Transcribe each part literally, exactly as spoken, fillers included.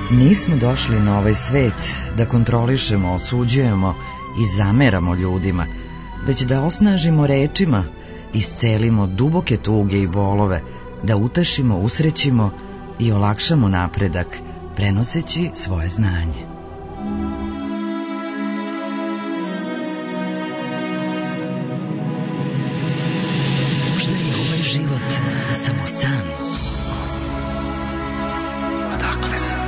Nismo došli na ovaj svet da kontrolišemo, osuđujemo i zameramo ljudima, već da osnažimo rečima, iscelimo duboke tuge i bolove, da utešimo, usrećimo i olakšamo napredak, prenoseći svoje znanje. Možda je ovaj život samo san. Odakle sam?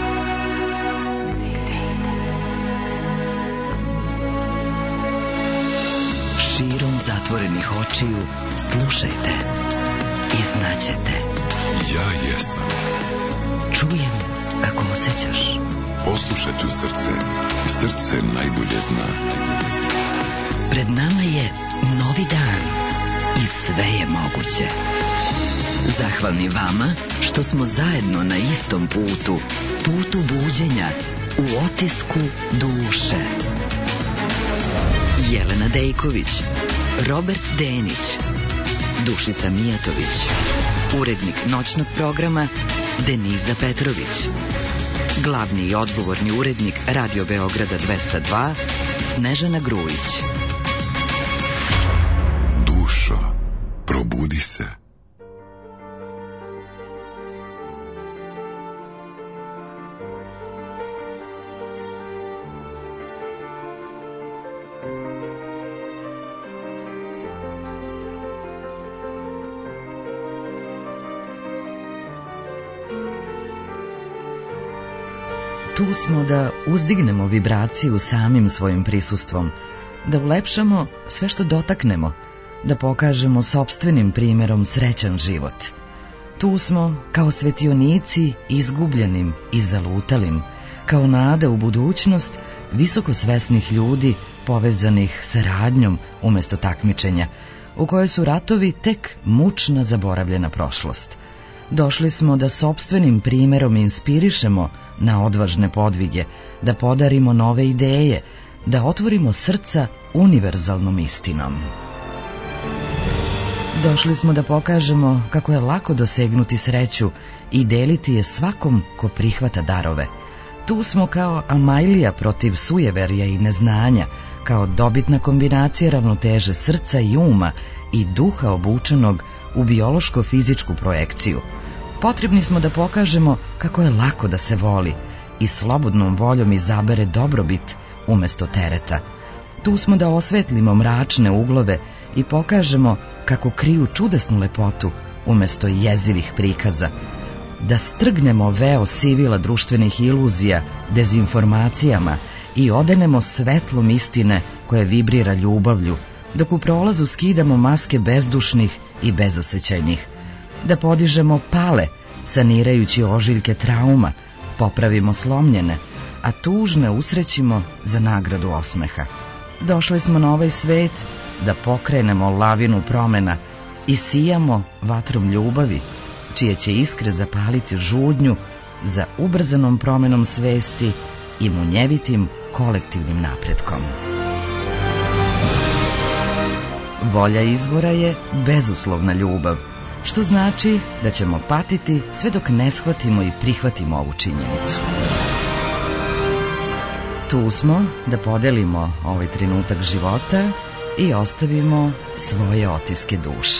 Širom zatvorenih očiju slušajte i znaćete. Ja jesam. Čujem kako osjećaš. Poslušat ću srce i srce najbolje zna. Pred nama je novi dan i sve je moguće. Zahvalni vama što smo zajedno na istom putu, putu buđenja, u otisku duše. Jelena Dejković, Robert Denić, Dušica Mijatović, urednik noćnog programa Deniza Petrović, glavni i odgovorni urednik Radio Beograda dvesta dva Snežana Grujić. Dušo, probudi se. Tu smo da uzdignemo vibraciju samim svojim prisustvom, da ulepšamo sve što dotaknemo, da pokažemo sopstvenim primjerom srećan život. Tu smo kao svetionici izgubljenim i zalutalim, kao nada u budućnost visokosvesnih ljudi povezanih saradnjom umjesto takmičenja, u kojoj su ratovi tek mučna zaboravljena prošlost. Došli smo da sopstvenim primjerom inspirišemo na odvažne podvige, da podarimo nove ideje, da otvorimo srca univerzalnom istinom. Došli smo da pokažemo kako je lako dosegnuti sreću i deliti je svakom ko prihvata darove. Tu smo kao Amajlija protiv sujeverja i neznanja, kao dobitna kombinacija ravnoteže srca i uma i duha obučenog u biološko-fizičku projekciju. Potrebni smo da pokažemo kako je lako da se voli i slobodnom voljom izabere dobrobit umjesto tereta. Tu smo da osvetlimo mračne uglove i pokažemo kako kriju čudesnu lepotu umjesto jezivih prikaza, da strgnemo veo sivila društvenih iluzija dezinformacijama i odenemo svetlom istine koje vibrira ljubavlju, dok u prolazu skidamo maske bezdušnih i bezosećajnih, da podižemo pale, sanirajući ožiljke trauma, popravimo slomljene, a tužne usrećimo za nagradu osmeha. Došli smo na ovaj svet da pokrenemo lavinu promena i sijamo vatrom ljubavi, čije će iskre zapaliti žudnju za ubrzanom promenom svesti i munjevitim kolektivnim napretkom. Volja izvora je bezuslovna ljubav, što znači da ćemo patiti sve dok ne shvatimo i prihvatimo ovu činjenicu. Tu smo da podelimo ovaj trenutak života i ostavimo svoje otiske duša.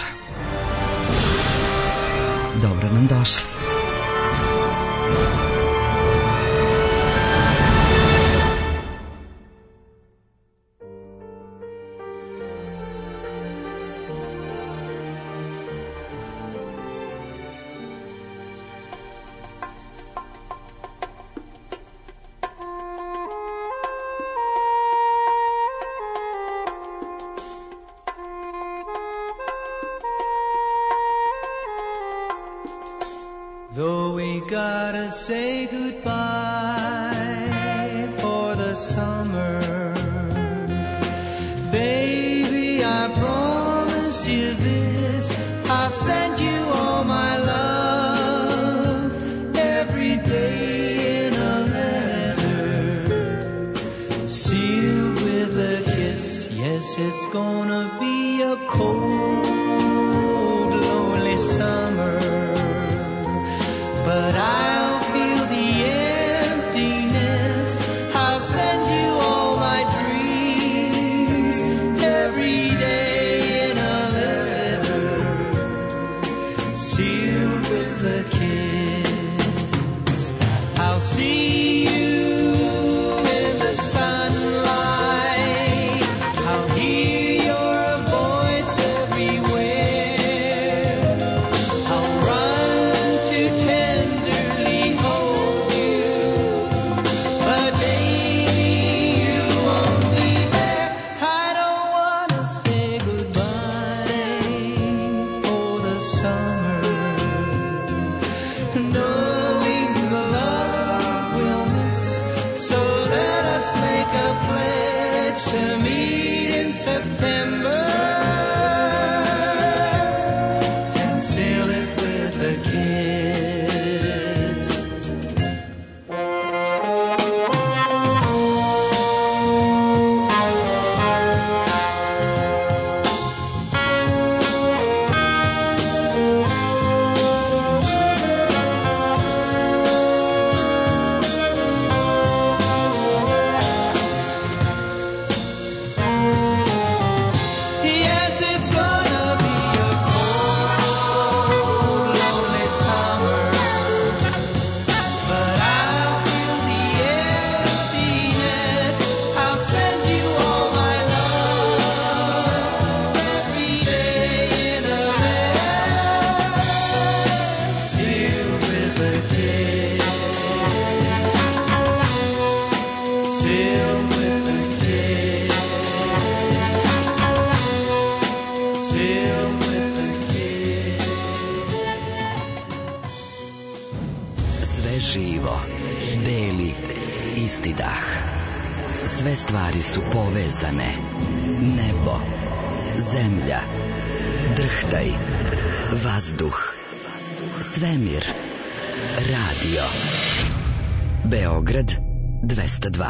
Dobro nam došli. Though we gotta say goodbye for the summer, baby, I promise you this, I'll send you all my love every day in a letter, sealed with a kiss. Yes, it's gonna be a cold, lonely summer, but I'll feel the air September and seal it with a kiss. Yes, it's gonna be a cold, lonely summer, but I'll feel the emptiness. I'll send you all my love every day in a letter, sealed with a kiss, sealed with a kiss. Sealed with a kiss. Sve živo, beli, isti dah. Sve stvari su povezane. Nebo, zemlja, drhtaj, vazduh, svemir, radio. Beograd dvesta dva.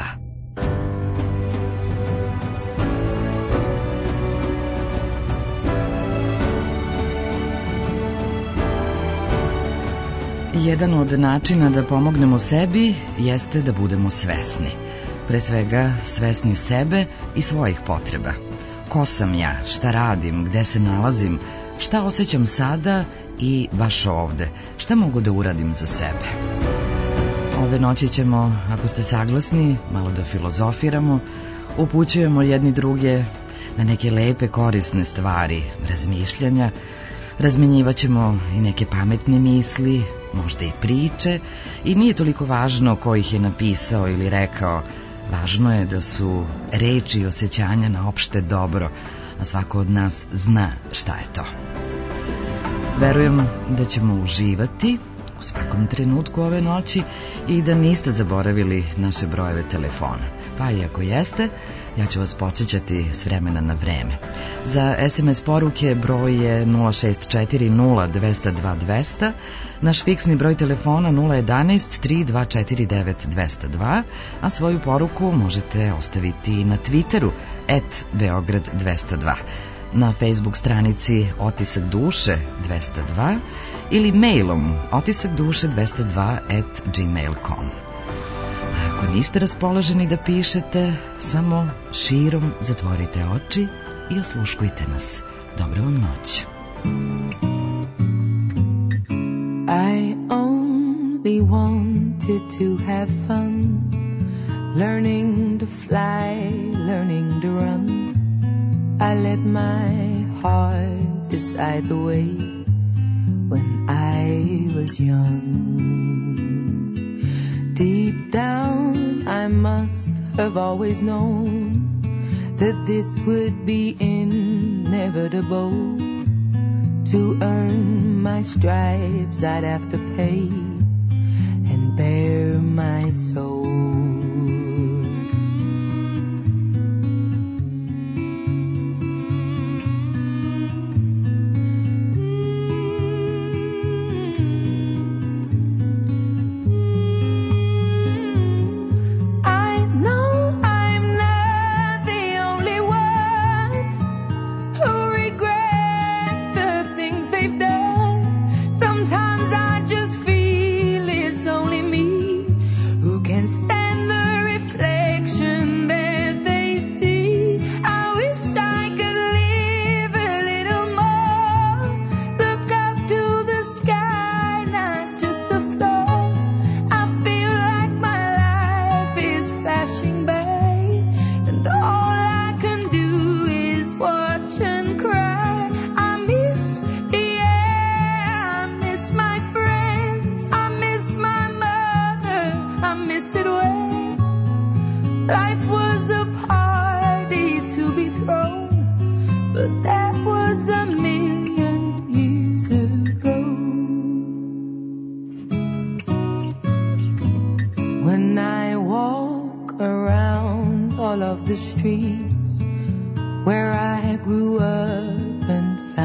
Jedan od načina da pomognemo sebi jeste da budemo svesni. Pre svega svesni sebe i svojih potreba. Ko sam ja, šta radim, gde se nalazim, šta osjećam sada i baš ovde, šta mogu da uradim za sebe. Ove noći ćemo, ako ste saglasni, malo da filozofiramo, upućujemo jedni druge na neke lepe korisne stvari, razmišljanja, razmenjivat ćemo i neke pametne misli, možda i priče, i nije toliko važno ko ih je napisao ili rekao, važno je da su reči i osjećanja na opšte dobro, a svako od nas zna šta je to. Verujem da ćemo uživati u svakom trenutku ove noći i da niste zaboravili naše brojeve telefona. Pa i ako jeste, ja ću vas podsjećati s vremena na vreme. Za es em es poruke broj je nula šest četiri nula dvesta dva dvesta, naš fiksni broj telefona nula jedanaest tri dva četiri devet dvesta dva, a svoju poruku možete ostaviti na Twitteru et Beograd dvesta dva, na Facebook stranici Otisak duše dvesta dva ili mailom otisakduše dvesta dva et gmail dot com. Ako niste raspoloženi da pišete, samo širom zatvorite oči i osluškujte nas. Dobro vam noć. I only wanted to have fun, learning to fly, learning to run. I let my heart decide the way when I was young. Deep down I must have always known that this would be inevitable. To earn my stripes I'd have to pay and bare my soul. Stand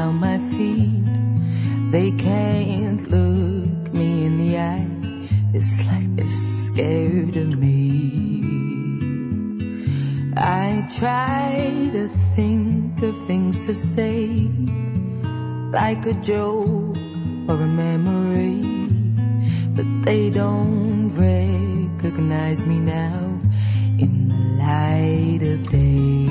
down my feet. They can't look me in the eye. It's like they're scared of me. I try to think of things to say, like a joke or a memory, but they don't recognize me now in the light of day.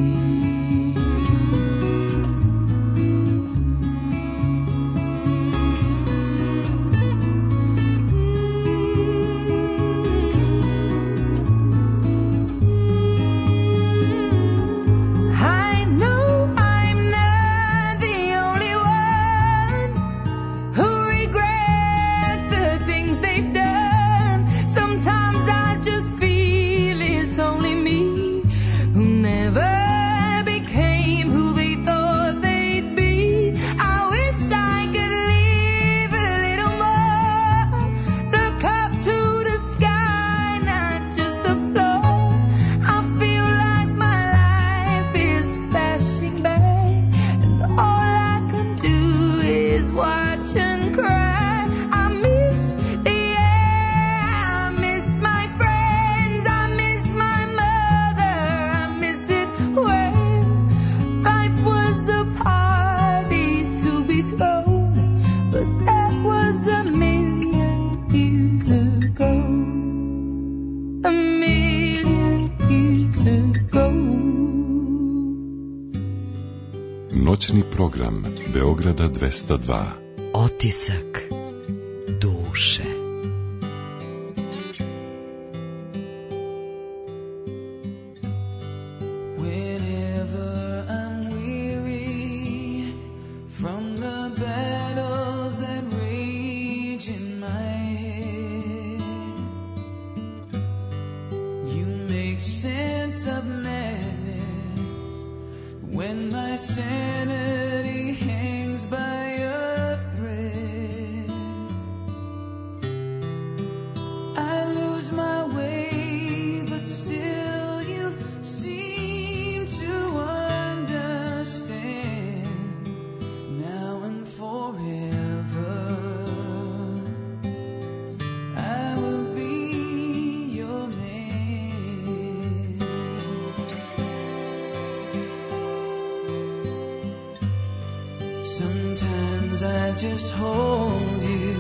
Noćni program Beograda dvesta dva. Otisak duše. Just hold you,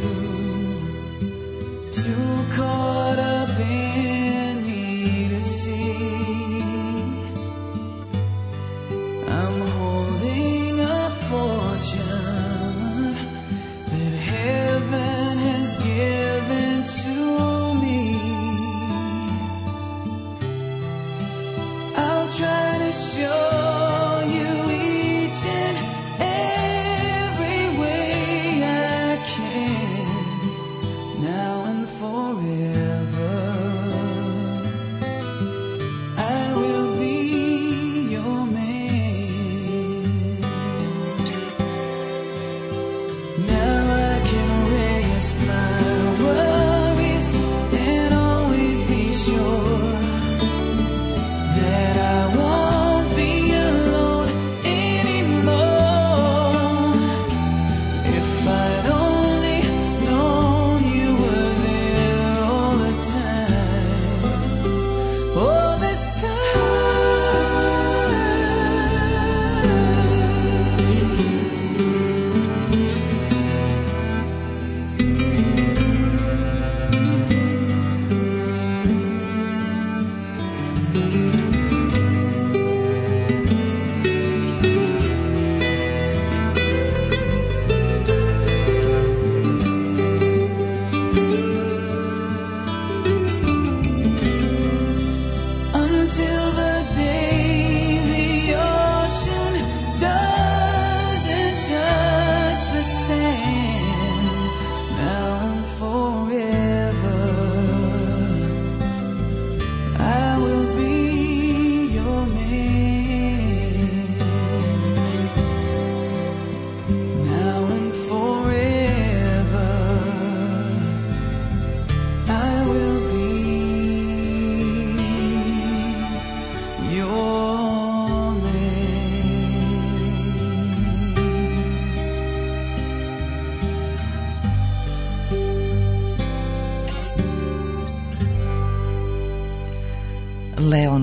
too caught up in me to see. I'm holding a fortune that heaven has given to me. I'll try to show you each and every way I can, now and forever. I will be your man.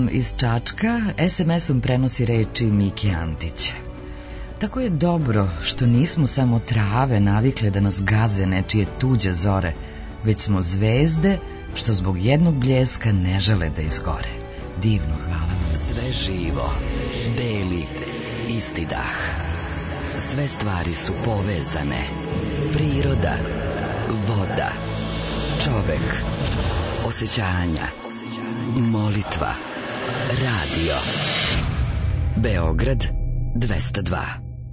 iz Čačka es em esom prenosi reči Mike Antića. Tako je dobro što nismo samo trave navikle da nas gaze nečije tuđe zore, već smo zvezde što zbog jednog bljeska ne žele da izgore. Divno, hvala vam. Sve živo, beli, isti dah. Sve stvari su povezane. Priroda, voda, čovek, osjećanja, molitva, radio. Beograd dvesta dva.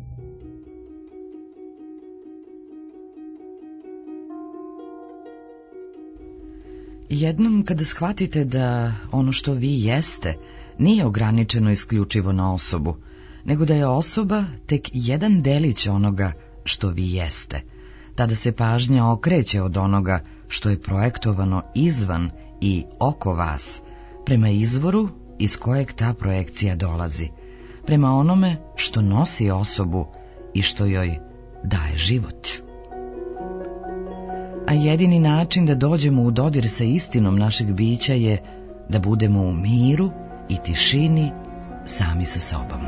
Jednom kada shvatite da ono što vi jeste nije ograničeno isključivo na osobu, nego da je osoba tek jedan delić onoga što vi jeste, tada se pažnja okreće od onoga što je projektovano izvan i oko vas, prema izvoru iz kojeg ta projekcija dolazi, prema onome što nosi osobu i što joj daje život. A jedini način da dođemo u dodir sa istinom našeg bića je da budemo u miru i tišini sami sa sobom.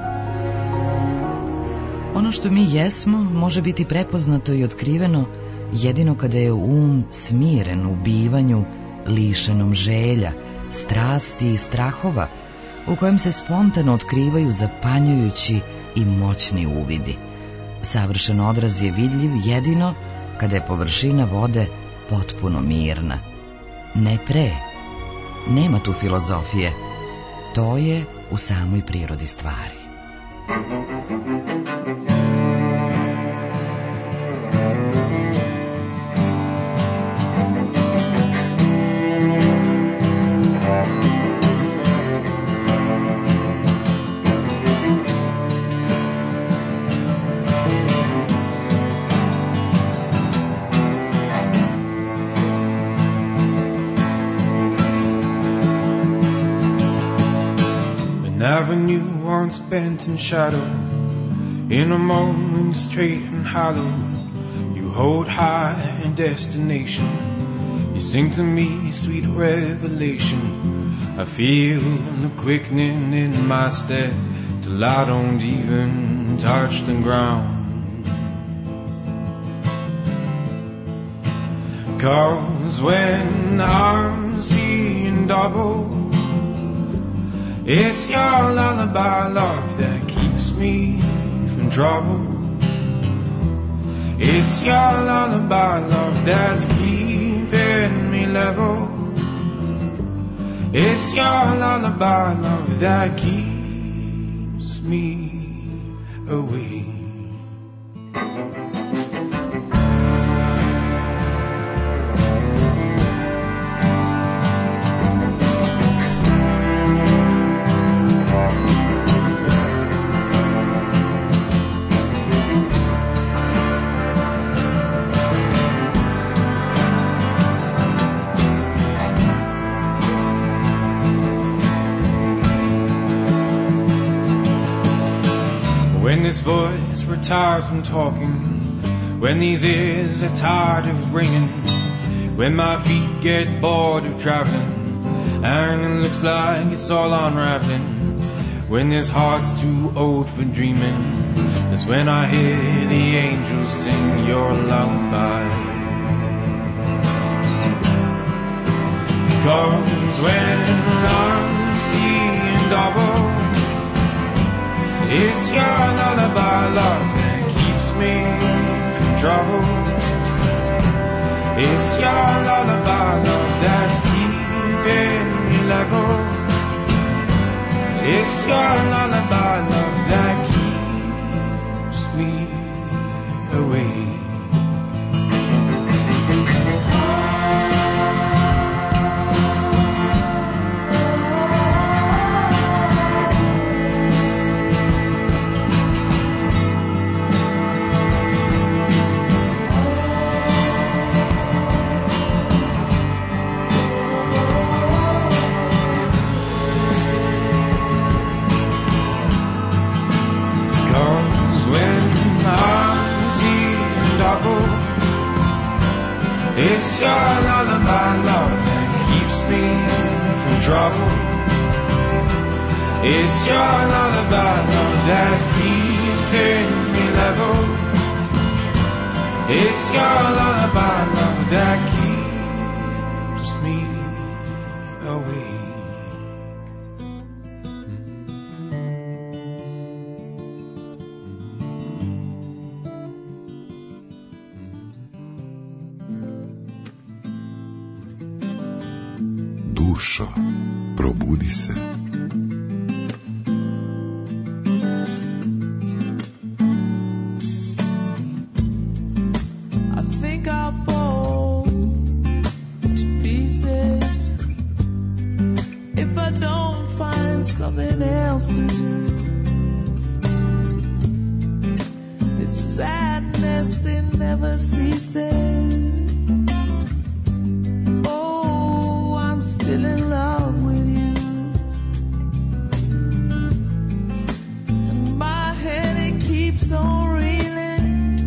Ono što mi jesmo može biti prepoznato i otkriveno jedino kada je um smiren u bivanju, lišenom želja, strasti i strahova, u kojem se spontano otkrivaju zapanjujući i moćni uvidi. Savršen odraz je vidljiv jedino kada je površina vode potpuno mirna. Ne pre, nema tu filozofije, to je u samoj prirodi stvari. Avenue once bent in shadow, in a moment straight and hollow, you hold high in destination, you sing to me sweet revelation. I feel the quickening in my step till I don't even touch the ground. 'Cause when I'm seeing double, it's your lullaby, love, that keeps me from trouble. It's your lullaby, love, that's keeping me level. It's your lullaby, love, that keeps me away. When this voice retires from talking, when these ears are tired of ringing, when my feet get bored of traveling, and it looks like it's all unraveling, when this heart's too old for dreaming, that's when I hear the angels sing your lullaby. 'Cause when I'm seeing double, it's your lullaby, love, that keeps me from trouble. It's your lullaby, love, that's keeping me level. It's your lullaby, love, that keeps me away. It's your lullaby, love, that keeps me from trouble. It's your lullaby, love, that's keeping me level. It's your lullaby, love, that keeps me awake. Dušo, probudi se. Something else to do. This sadness, it never ceases. Oh, I'm still in love with you. And my head, it keeps on reeling.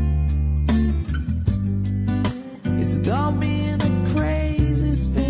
It's got me in a crazy spin.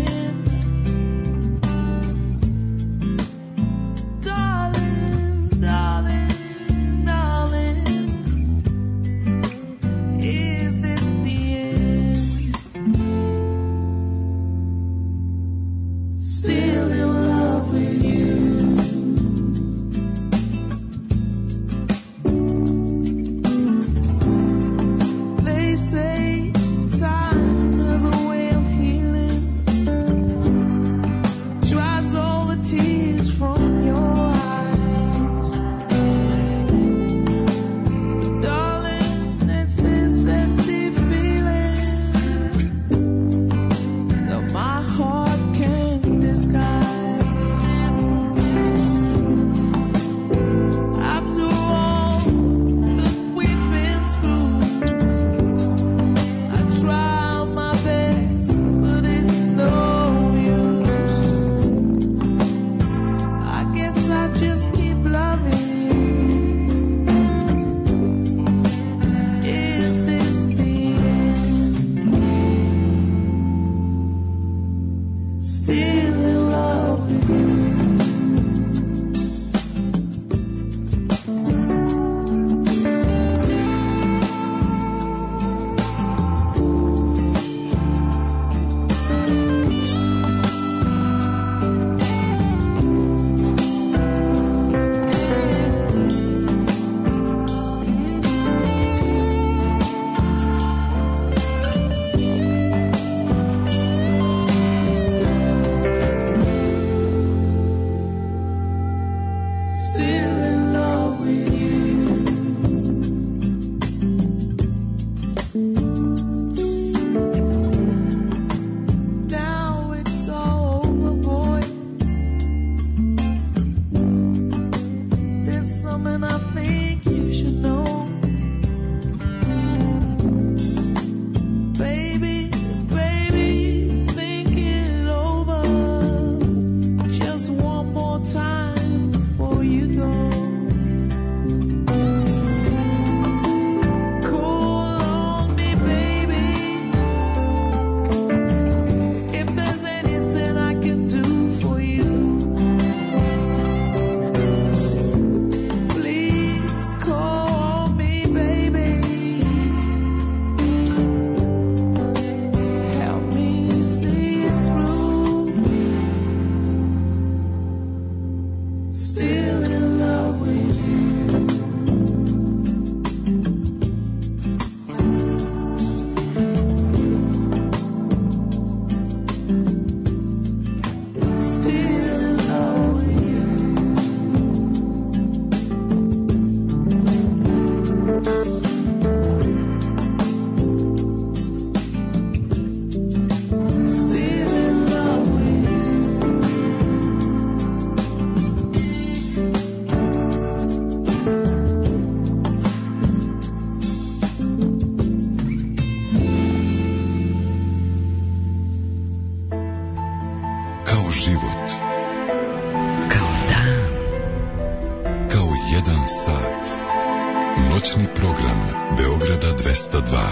Noćni program Beograda dvesta dva.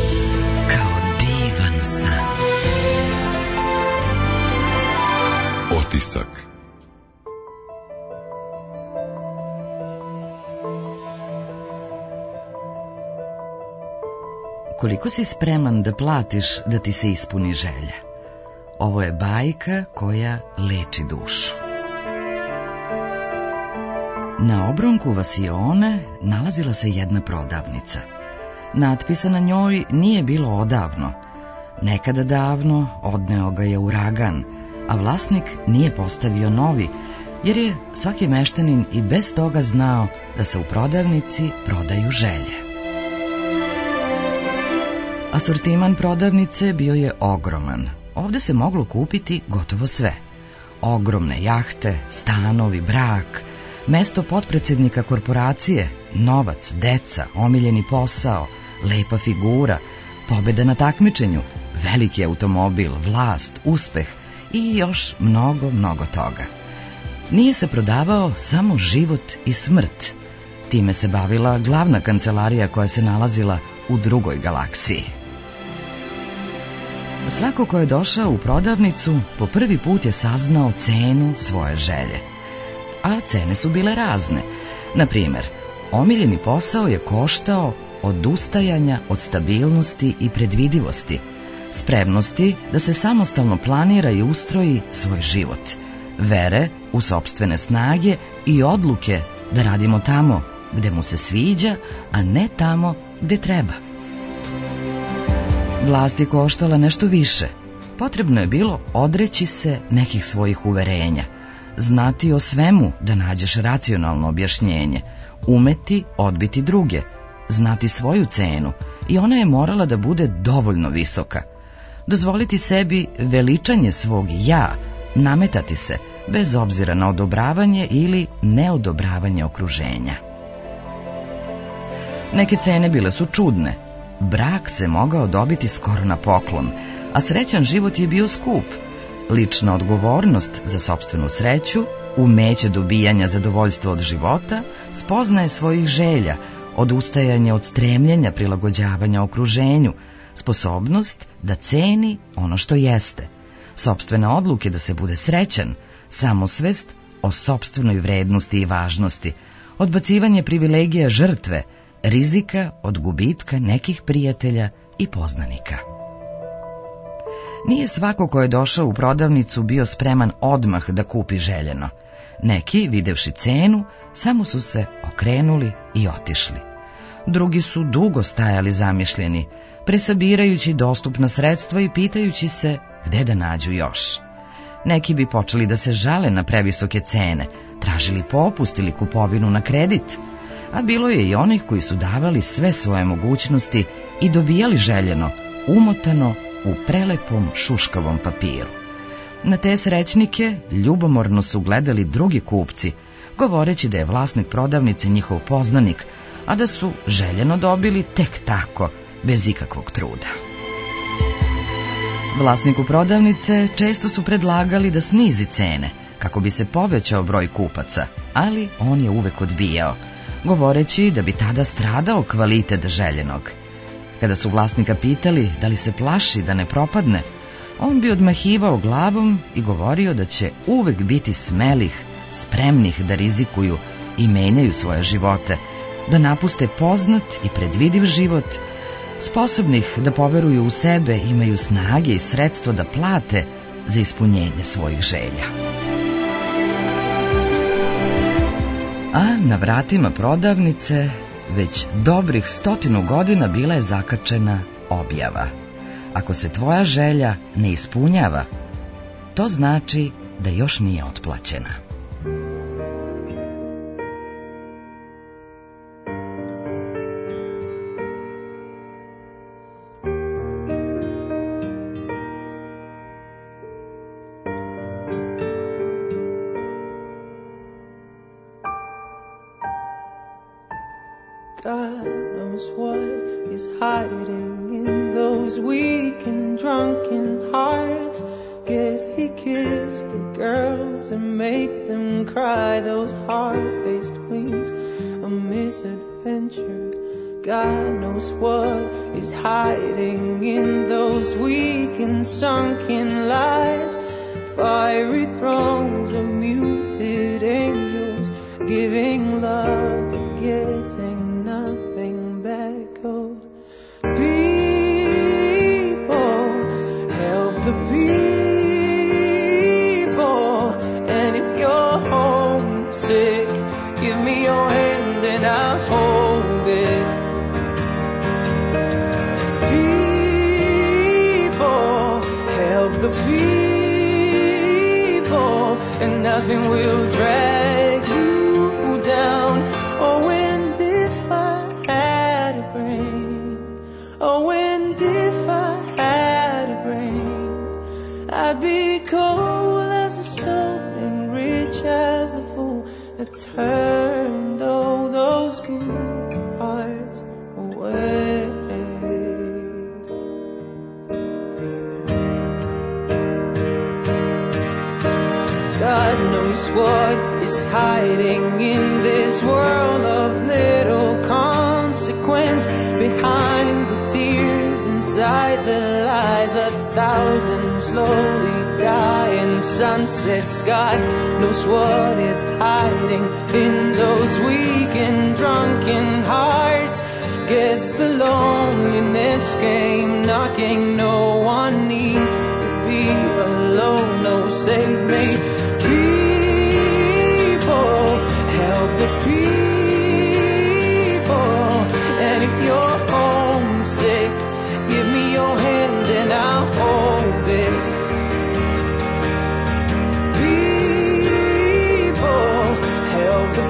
Kao divan san. Otisak. koliko si spreman da platiš da ti se ispuni želja? Ovo je bajka koja leči dušu. Na obronku Vasione nalazila se jedna prodavnica. Natpisa na njoj nije bilo odavno. Nekada davno odneo ga je uragan, a vlasnik nije postavio novi, jer je svaki meštanin i bez toga znao da se u prodavnici prodaju želje. Asortiman prodavnice bio je ogroman. Ovde se moglo kupiti gotovo sve. Ogromne jahte, stanovi, brak, mesto potpredsednika korporacije, novac, deca, omiljeni posao, lepa figura, pobeda na takmičenju, veliki automobil, vlast, uspeh i još mnogo, mnogo toga. Nije se prodavao samo život i smrt. Time se bavila glavna kancelarija koja se nalazila u drugoj galaksiji. Svako ko je došao u prodavnicu po prvi put je saznao cenu svoje želje. A cene su bile razne. Na primer, omiljeni posao je koštao odustajanja od stabilnosti i predvidivosti, spremnosti da se samostalno planira i ustroji svoj život, vere u sopstvene snage i odluke da radimo tamo gde mu se sviđa, a ne tamo gde treba. Vlast je koštala nešto više. Potrebno je bilo odreći se nekih svojih uverenja, znati o svemu da nađeš racionalno objašnjenje, umeti odbiti druge, znati svoju cenu i ona je morala da bude dovoljno visoka. Dozvoliti sebi veličanje svog ja, nametati se bez obzira na odobravanje ili neodobravanje okruženja. Neke cene bile su čudne. Brak se mogao dobiti skoro na poklon, a srećan život je bio skup. Lična odgovornost za sopstvenu sreću, umeće dobijanja zadovoljstva od života, spoznaje svojih želja, odustajanje od stremljenja prilagođavanja okruženju, sposobnost da ceni ono što jeste, sopstvene odluke da se bude srećan, samosvest o sopstvenoj vrednosti i važnosti, odbacivanje privilegija žrtve, rizika od gubitka nekih prijatelja i poznanika. Nije svako ko je došao u prodavnicu bio spreman odmah da kupi željeno. Neki, videvši cenu, samo su se okrenuli i otišli. Drugi su dugo stajali zamišljeni, presabirajući dostupna sredstva i pitajući se gde da nađu još. Neki bi počeli da se žale na previsoke cene, tražili popust ili kupovinu na kredit, a bilo je i onih koji su davali sve svoje mogućnosti i dobijali željeno, umotano u prelepom šuškavom papiru. Na te srećnike ljubomorno su gledali drugi kupci, govoreći da je vlasnik prodavnice njihov poznanik, a da su željeno dobili tek tako, bez ikakvog truda. Vlasniku prodavnice često su predlagali da snizi cene, kako bi se povećao broj kupaca, ali on je uvek odbijao, govoreći da bi tada stradao kvalitet željenog. Kada su vlasnika pitali da li se plaši da ne propadne, on bi odmahivao glavom i govorio da će uvek biti smelih, spremnih da rizikuju i menjaju svoje živote, da napuste poznat i predvidiv život, sposobnih da poveruju u sebe, imaju snage i sredstva da plate za ispunjenje svojih želja. A na vratima prodavnice već dobrih stotinu godina bila je zakačena objava. Ako se tvoja želja ne ispunjava, to znači da još nije otplaćena. God knows what is hiding in those weak and drunken hearts. Guess he kissed the girls and made them cry. Those hard-faced wings, a misadventure. God knows what is hiding in those weak and sunken lies. Fiery thrones of muted angels, giving love but getting nothing back. Oh, be nothing will drag you down. Oh, and if I had a brain, oh, and if I had a brain, I'd be cold as a stone and rich as the fool that turned all those good hearts away. God knows what is hiding in this world of little consequence. Behind the tears, inside the lies, a thousand slowly dying sunsets. God knows what is hiding in those weak and drunken hearts. Guess the loneliness came knocking. No one needs to be alone. No, save me. People, help the people. And if you're homesick, give me your hand and I'll hold it. People, help the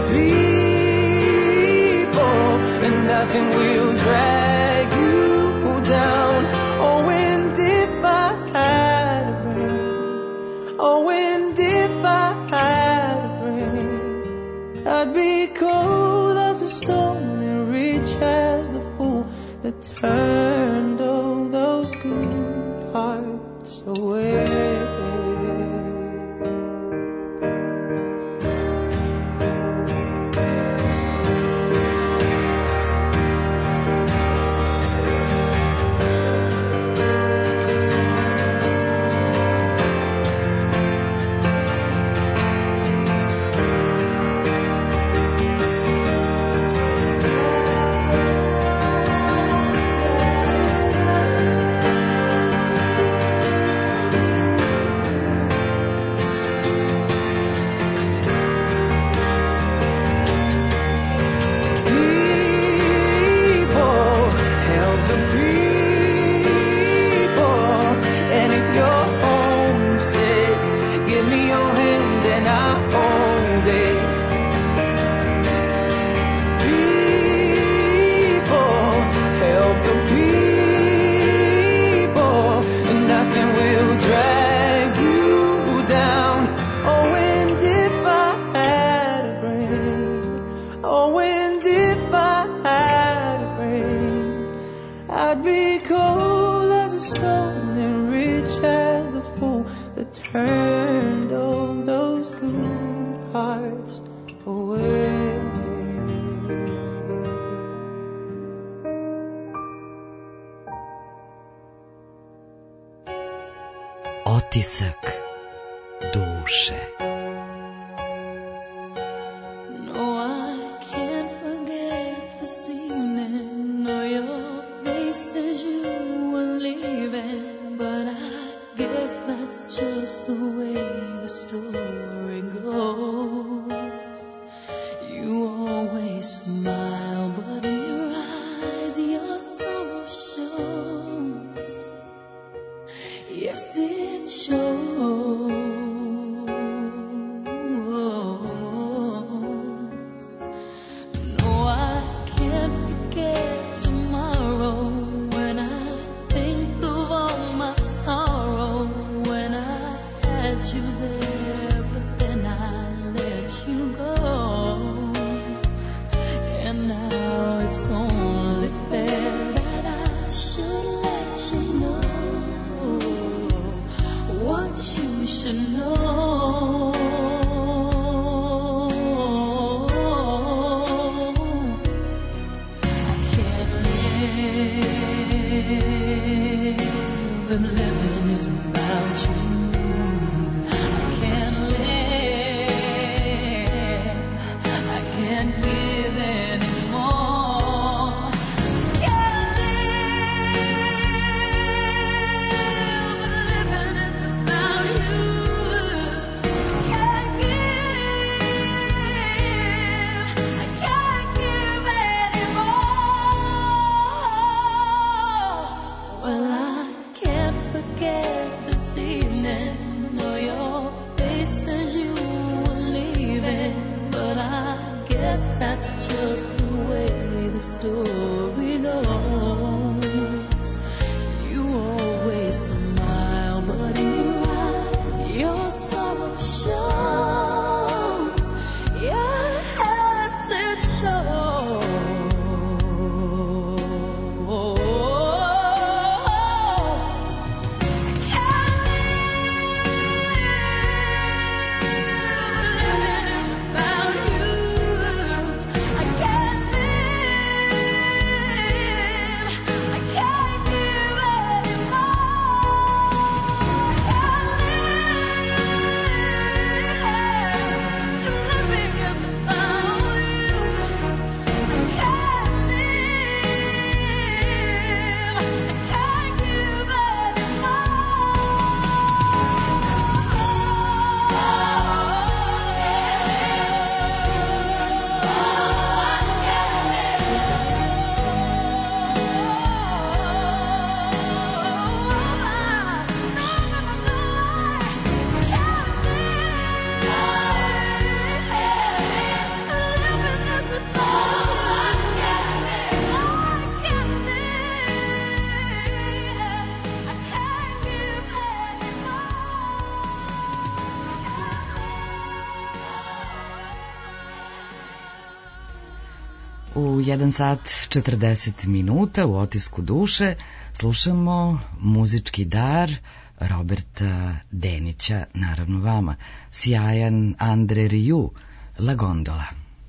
people. And nothing will drag you down. Oh, and if I had a brain, oh, and if I had a brain, I'd be cold as a stone and rich as the fool that turned all those good hearts away. Turned all those good hearts away. Otisak duše. No, I can't forget this evening or your face as you were leaving, but I guess that's just the way the story goes. You always smile, but in your eyes your sorrow shows. Yes, it shows. No, I can't forget tomorrow when I think of all my sorrow. When I had you there, but then I let you go. And now it's only fair that I should let you know what you should know. I can't live if living is without you. I can't live, I can't give anymore. Can't live, but living is without you. Can't give, I can't give anymore. U jedan sat četrdeset minuta u Otisku duše slušamo muzički dar Roberta Denića, naravno vama, sjajan Andre Rieu, La Gondola.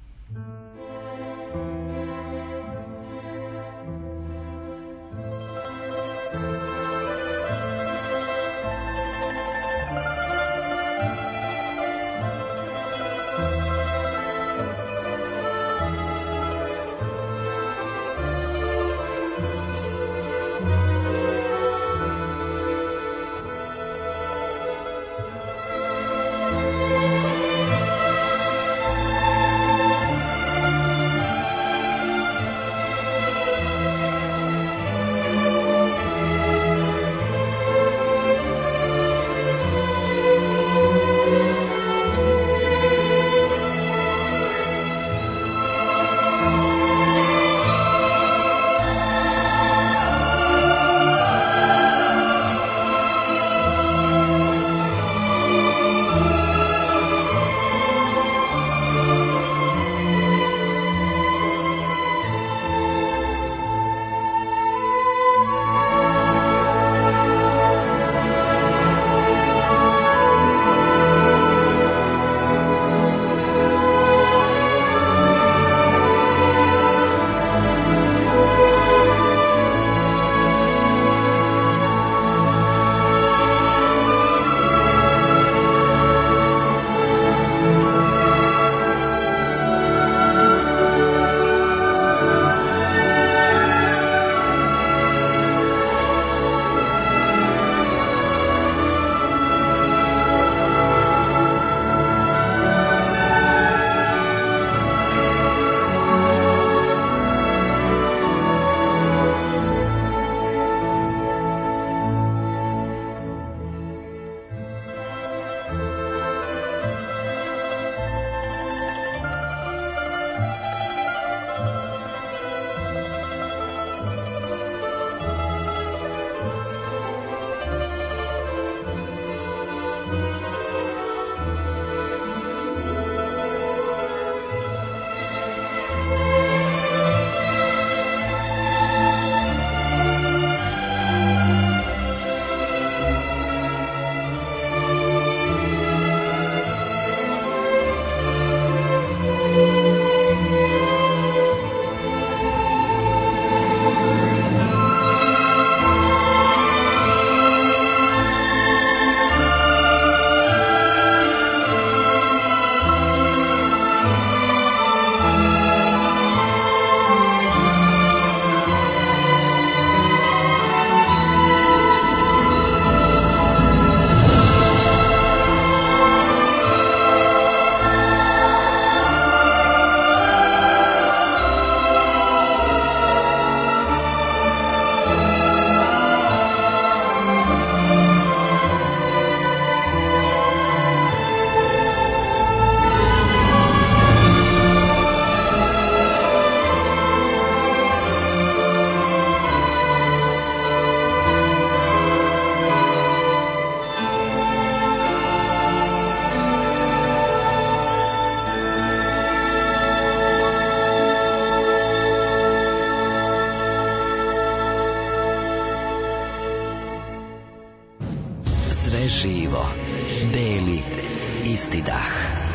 Živo, beli, isti dah.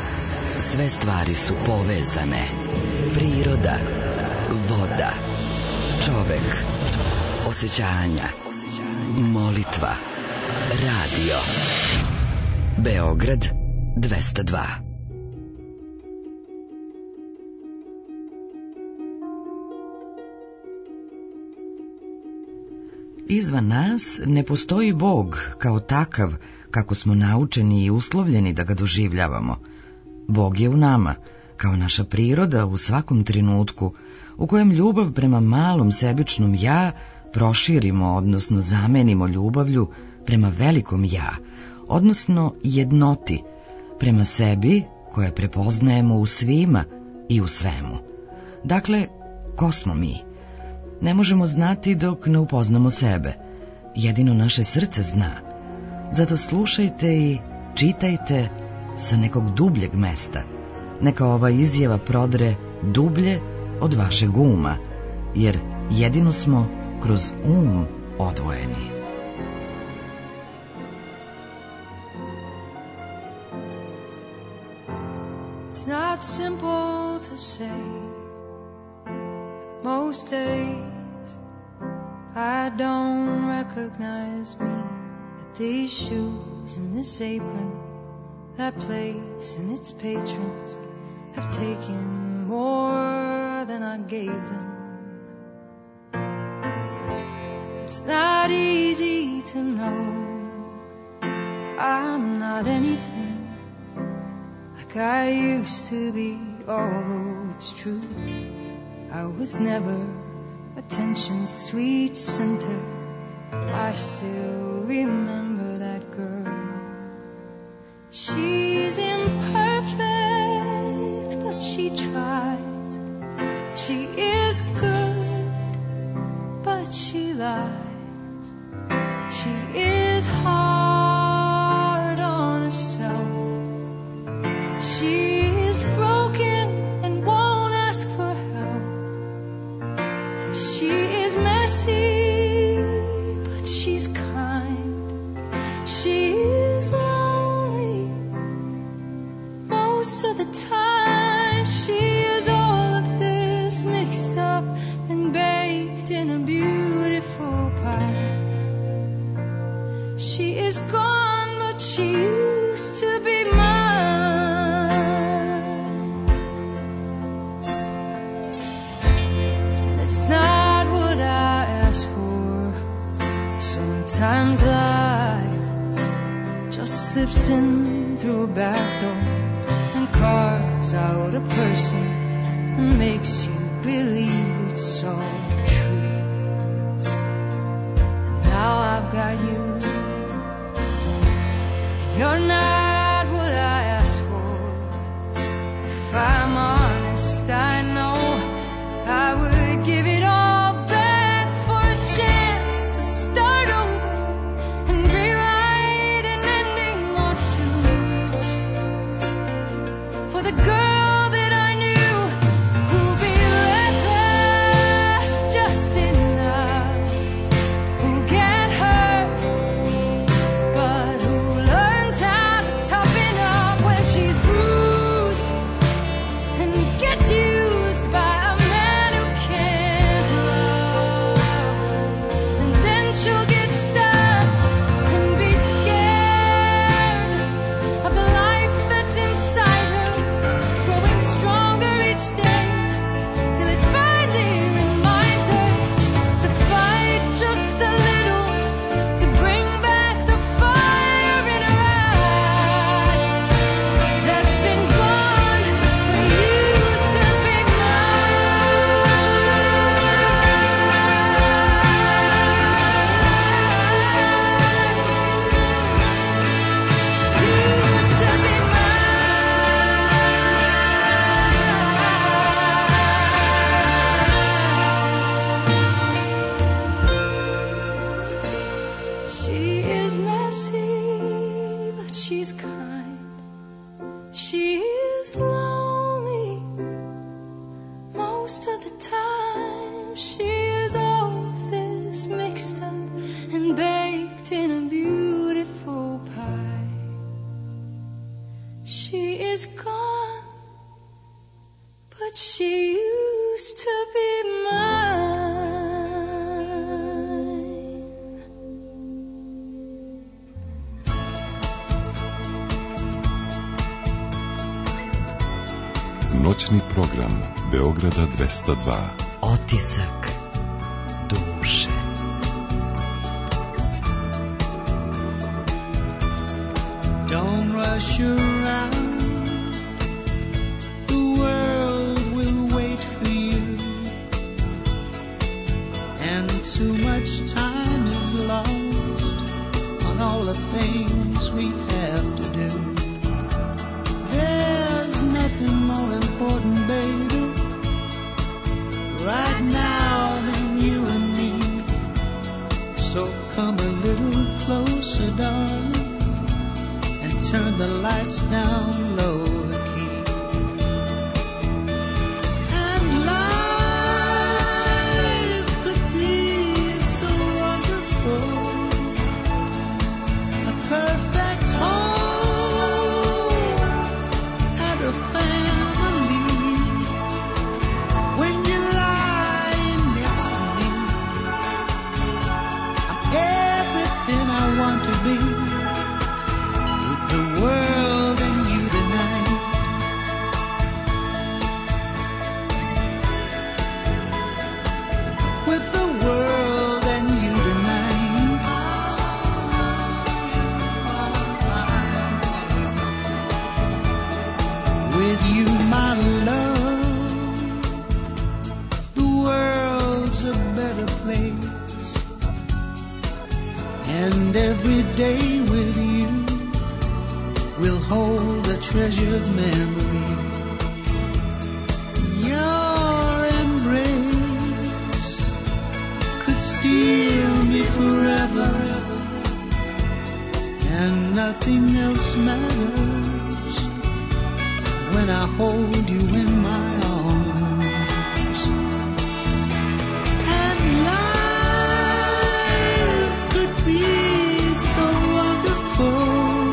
Sve stvari su povezane. Priroda, voda, čovek, osjećanja, molitva, radio. Beograd dvesta dva. Izvan nas ne postoji Bog kao takav kako smo naučeni i uslovljeni da ga doživljavamo. Bog je u nama, kao naša priroda u svakom trenutku, u kojem ljubav prema malom sebičnom ja proširimo, odnosno zamenimo ljubavlju prema velikom ja, odnosno jednoti, prema sebi koje prepoznajemo u svima i u svemu. Dakle, ko smo mi? Ne možemo znati dok ne upoznamo sebe. Jedino naše srce zna. Zato slušajte i čitajte sa nekog dubljeg mesta. Neka ova izjava prodre dublje od vašeg uma, jer jedino smo kroz um odvojeni. It's not simple to say. Most days I don't recognize me. That these shoes and this apron, that place and its patrons have taken more than I gave them. It's not easy to know I'm not anything like I used to be, although it's true I was never attention's sweet center. I still remember that girl. She's imperfect, but she tries. She is good, but she lies. She is hard on herself. She is broken and won't ask for help. She is messy, but she's kind. She is lonely most of the time. She is all of this mixed up and baked in a beautiful pie. She is gone, but she used to be mine. That's not what I asked for. Sometimes life just slips in through a back door and carves out a person and makes you believe it's all true. And now I've got you. You're not what I asked for. If I'm honest, I know I would give it all back for a chance to start over and rewrite an ending or two. For the girl that I knew who'd be reckless just enough, who get hurt, but who learns how to toughen up when she's bruised and gets used by a man who can't love. And then she'll get stuck and be scared of the life that's inside her, growing stronger each day till it finally reminds her to fight just a little, to bring back the fire in her eyes that's been gone but used to be used to be She is messy, but she's kind. She is lonely most of the time. She is all of this mixed up and baked in a beautiful pie. She is gone, but she used to be mine. Noćni program Beograda dvesta dva. Otisak duše. Don't rush around. The world will wait for you. And too much time is lost on all the things we have to do. There's nothing more important, baby, right now than you and me. So come a little closer, darling, and turn the lights down low key. And love and every day with you will hold a treasured memory. Your embrace could steal me forever, and nothing else matters when I hold you in my arms. And life could be so wonderful,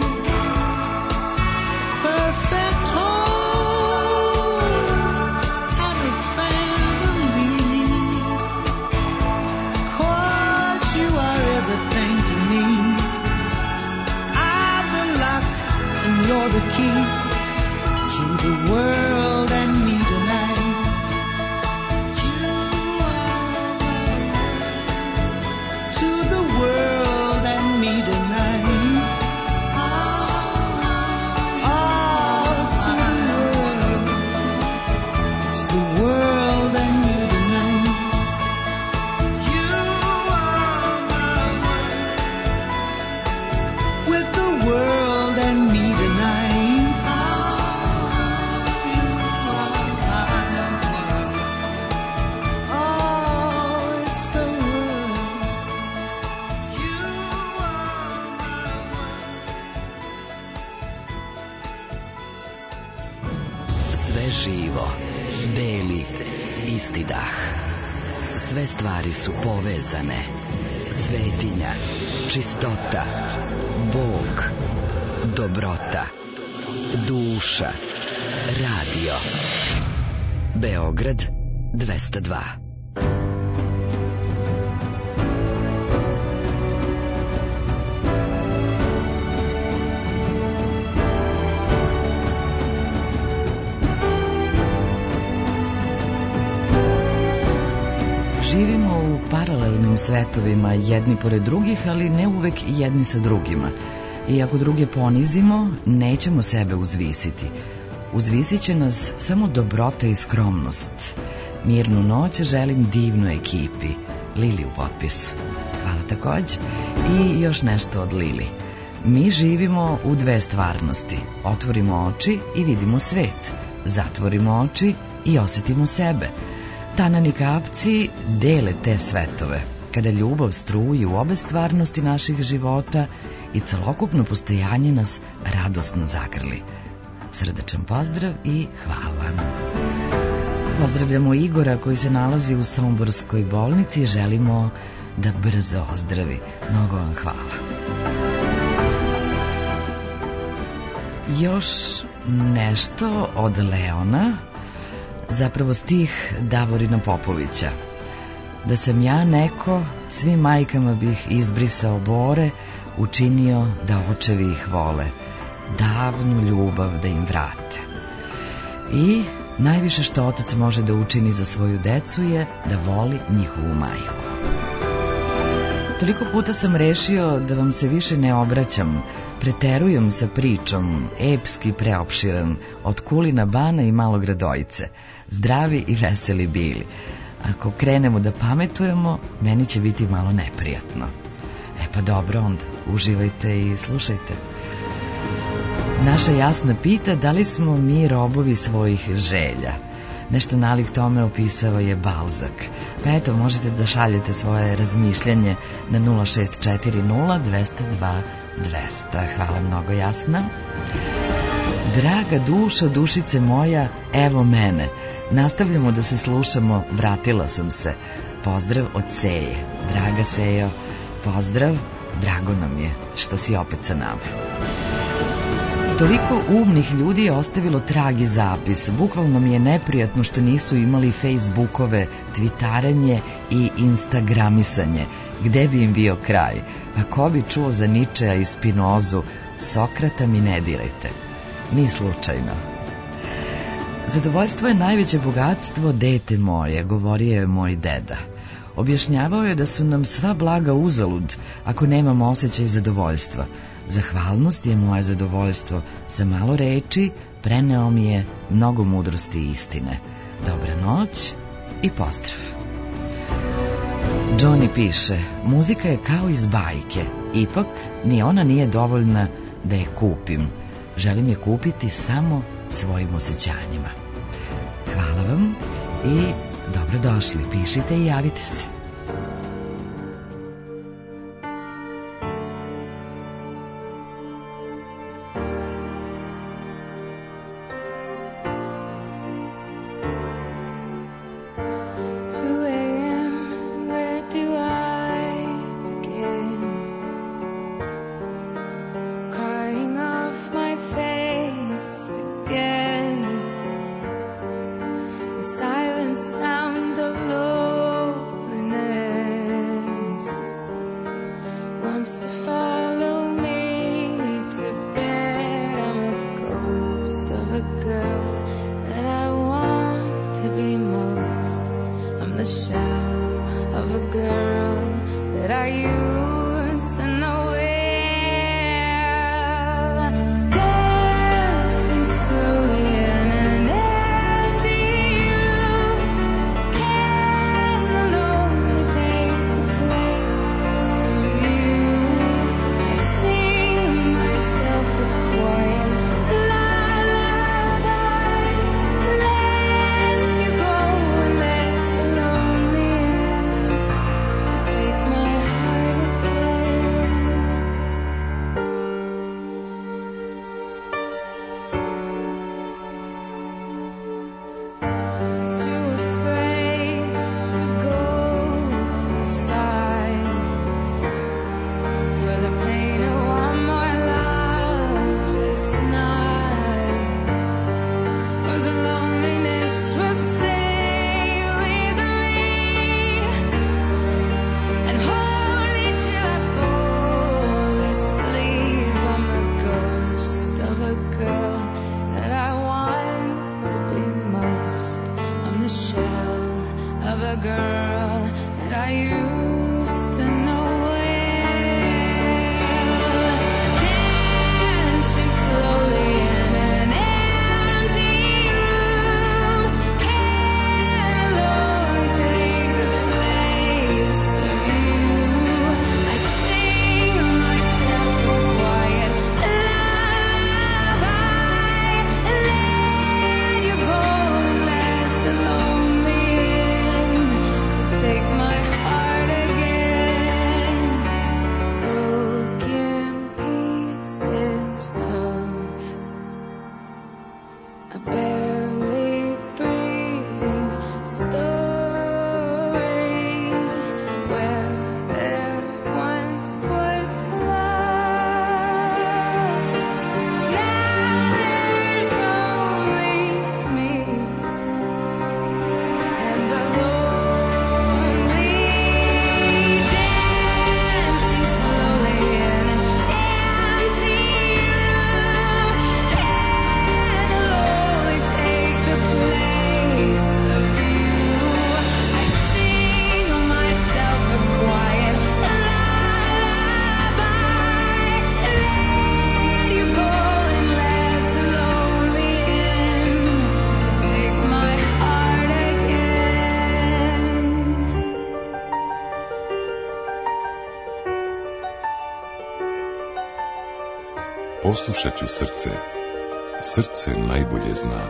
perfect home and a family, 'cause you are everything to me. I'm the lock and you're the key to the world and me tonight. You are to the world and me tonight. Oh, to the world. It's the world and you tonight. You are my world. With the world and me tonight. Sve živo, beli, isti dah. Sve stvari su povezane. Svetinja, čistota, Bog, dobrota, duša, radio. Beograd dvesta dva. Živimo u paralelnim svetovima jedni pored drugih, ali ne uvek jedni sa drugima. I ako druge ponizimo, nećemo sebe uzvisiti. Uzvisit će nas samo dobrota i skromnost. Mirnu noć želim divnoj ekipi. Lili u potpisu. Hvala takođe. I još nešto od Lili. Mi živimo u dve stvarnosti. Otvorimo oči i vidimo svet. Zatvorimo oči i osetimo sebe. Tanani kapci dele te svetove. Kada ljubav struji u obe stvarnosti naših života i celokupno postojanje nas radosno zagrli. Srdačan pozdrav i hvala. Pozdravljamo Igora koji se nalazi u Somborskoj bolnici i želimo da brzo ozdravi. Mnogo vam hvala. Još nešto od Leona, zapravo stih Davorina Popovića. Da sam ja neko, svim majkama bih izbrisao bore, učinio da očevi ih vole, davnu ljubav da im vrate. I najviše što otac može da učini za svoju decu je da voli njihovu majku. Toliko puta sam rešio da vam se više ne obraćam, preterujem sa pričom, epski preopširan, od Kulina Bana i Malog Radojice, zdravi i veseli bili. Ako krenemo da pametujemo, meni će biti malo neprijatno. E pa dobro, onda uživajte i slušajte. Naša Jasna pita da li smo mi robovi svojih želja. Nešto nalik tome opisao je Balzak. Pa eto, možete da šaljete svoje razmišljanje na nula šest četiri nula dvesta dva dvesta. Hvala mnogo, Jasna. Draga dušo, dušice moja, evo mene. Nastavljamo da se slušamo, vratila sam se. Pozdrav od Seje. Draga Sejo, pozdrav, drago nam je što si opet sa nama. Toliko umnih ljudi je ostavilo trag i zapis. Bukvalno mi je neprijatno što nisu imali Facebookove, twittaranje i instagramisanje. Gde bi im bio kraj? A ko bi čuo za Ničea i Spinozu? Sokrata mi ne dirajte. Ni slučajno. Zadovoljstvo je najveće bogatstvo, dete moje, govorio je moj deda. Objašnjavao je da su nam sva blaga uzalud ako nemamo osjećaj zadovoljstva. Zahvalnost je moje zadovoljstvo. Sa malo reči preneo mi je mnogo mudrosti i istine. Dobra noć i pozdrav. Johnny piše, muzika je kao iz bajke, ipak ni ona nije dovoljna da je kupim. Želim je kupiti samo svojim osjećanjima. Hvala vam i dobrodošli, pišite i javite se. Poslušat ću srce. Srce najbolje zna.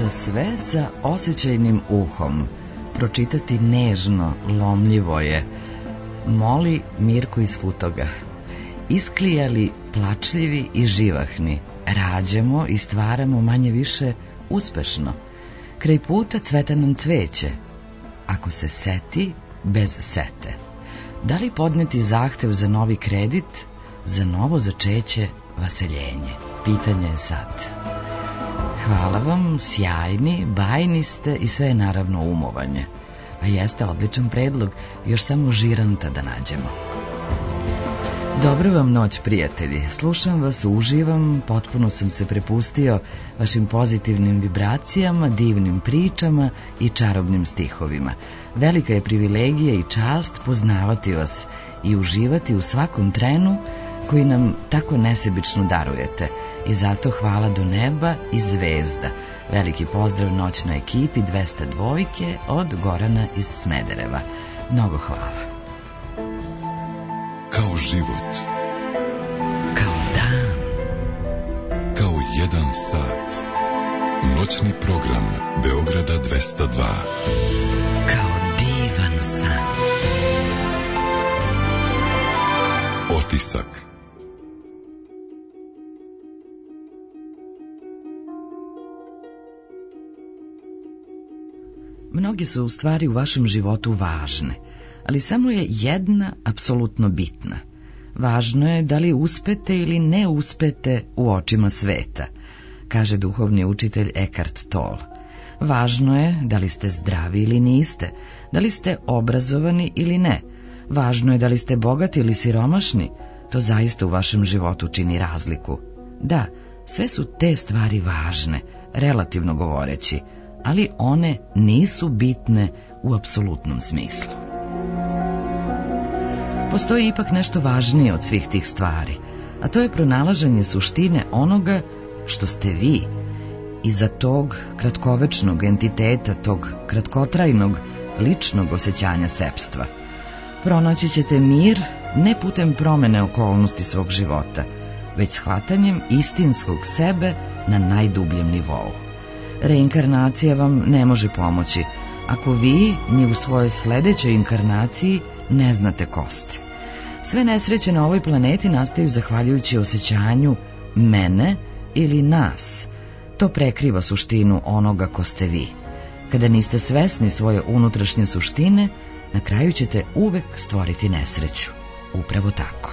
Za sve sa osjećajnim uhom, pročitati nežno, lomljivo je. Moli Mirko iz Futoga. Isklijali, plačljivi i živahni, rađamo i stvaramo manje više uspešno. Kraj puta cveta nam cveće, ako se seti, bez sete. Da li podneti zahtev za novi kredit, za novo začeće, vaseljenje? Pitanje je sad. Hvala vam, sjajni, bajni ste i sve je naravno umovanje. A jeste odličan predlog, još samo žiranta da nađemo. Dobro vam noć, prijatelji. Slušam vas, uživam, potpuno sam se prepustio vašim pozitivnim vibracijama, divnim pričama i čarobnim stihovima. Velika je privilegija i čast poznavati vas i uživati u svakom trenu koji nam tako nesebično darujete. I zato hvala do neba i zvezda. Veliki pozdrav noćnoj ekipi dvesta dva od Gorana iz Smedereva. Mnogo hvala. Kao život. Kao dan. Kao jedan sat. Noćni program Beograda dvesta dva. Kao divan san. Otisak. Mnoge su u stvari u vašem životu važne, ali samo je jedna apsolutno bitna. Važno je da li uspete ili ne uspete u očima sveta, kaže duhovni učitelj Eckhart Tolle. Važno je da li ste zdravi ili niste, da li ste obrazovani ili ne. Važno je da li ste bogati ili siromašni, to zaista u vašem životu čini razliku. Da, sve su te stvari važne, relativno govoreći, ali one nisu bitne u apsolutnom smislu. Postoji ipak nešto važnije od svih tih stvari, a to je pronalaženje suštine onoga što ste vi, iza tog kratkovečnog entiteta, tog kratkotrajnog ličnog osjećanja sepstva. Pronaći ćete mir ne putem promene okolnosti svog života, već shvatanjem istinskog sebe na najdubljem nivou. Reinkarnacija vam ne može pomoći ako vi ni u svojoj sledećoj inkarnaciji ne znate ko ste. Sve nesreće na ovoj planeti nastaju zahvaljujući osjećanju mene ili nas. To prekriva suštinu onoga ko ste vi. Kada niste svesni svoje unutrašnje suštine, na kraju ćete uvek stvoriti nesreću. Upravo tako.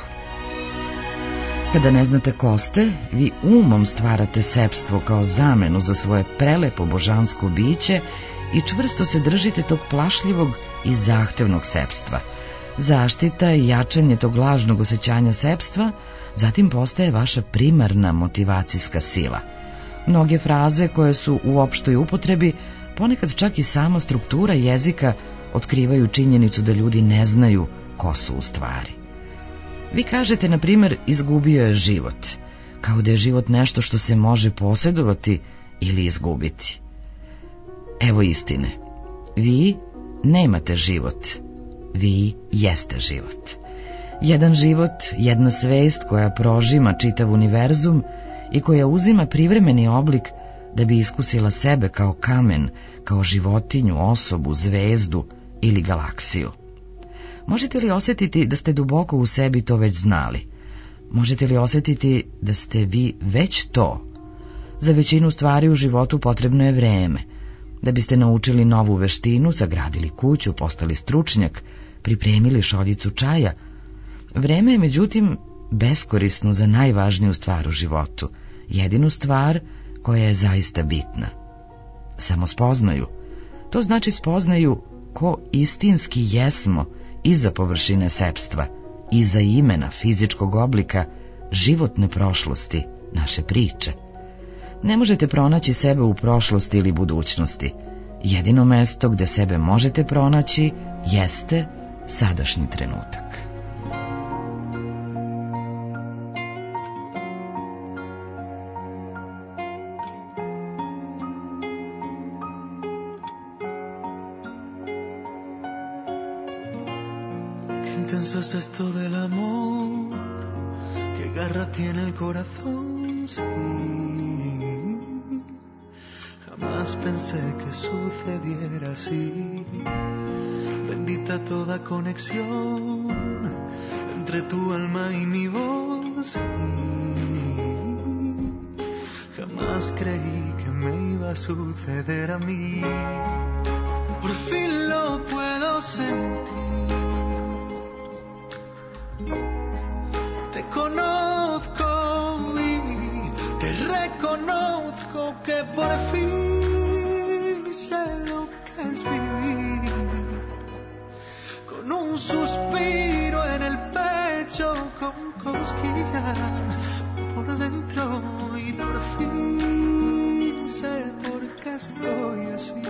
Kada ne znate ko ste, vi umom stvarate sepstvo kao zamenu za svoje prelepo božansko biće i čvrsto se držite tog plašljivog i zahtevnog sepstva. Zaštita i jačanje tog lažnog osjećanja sepstva zatim postaje vaša primarna motivacijska sila. Mnoge fraze koje su u opštoj upotrebi, ponekad čak i sama struktura jezika, otkrivaju činjenicu da ljudi ne znaju ko su u stvari. Vi kažete, na primjer, izgubio je život, kao da je život nešto što se može posjedovati ili izgubiti. Evo istine. Vi nemate život. Vi jeste život. Jedan život, jedna svest koja prožima čitav univerzum i koja uzima privremeni oblik da bi iskusila sebe kao kamen, kao životinju, osobu, zvezdu ili galaksiju. Možete li osjetiti da ste duboko u sebi to već znali? Možete li osjetiti da ste vi već to? Za većinu stvari u životu potrebno je vreme. Da biste naučili novu veštinu, sagradili kuću, postali stručnjak, pripremili šoljicu čaja. Vreme je, međutim, beskorisno za najvažniju stvar u životu, jedinu stvar koja je zaista bitna. Samo spoznaju. To znači spoznaju ko istinski jesmo iza površine sepstva, iza imena, fizičkog oblika, životne prošlosti, naše priče. Ne možete pronaći sebe u prošlosti ili budućnosti. Jedino mesto gde sebe možete pronaći jeste sadašnji trenutak. Intenso es esto del amor, que garra tiene el corazón, sí. Jamás Jamás pensé que sucediera así. Bendita toda conexión entre tu alma y mi voz. Jamás creí que me iba a suceder a mí. Por fin lo puedo sentir. Te conozco y te reconozco que por fin sé lo que es vivir. Con un suspiro en el pecho, con cosquillas por dentro, y por fin sé por qué estoy así.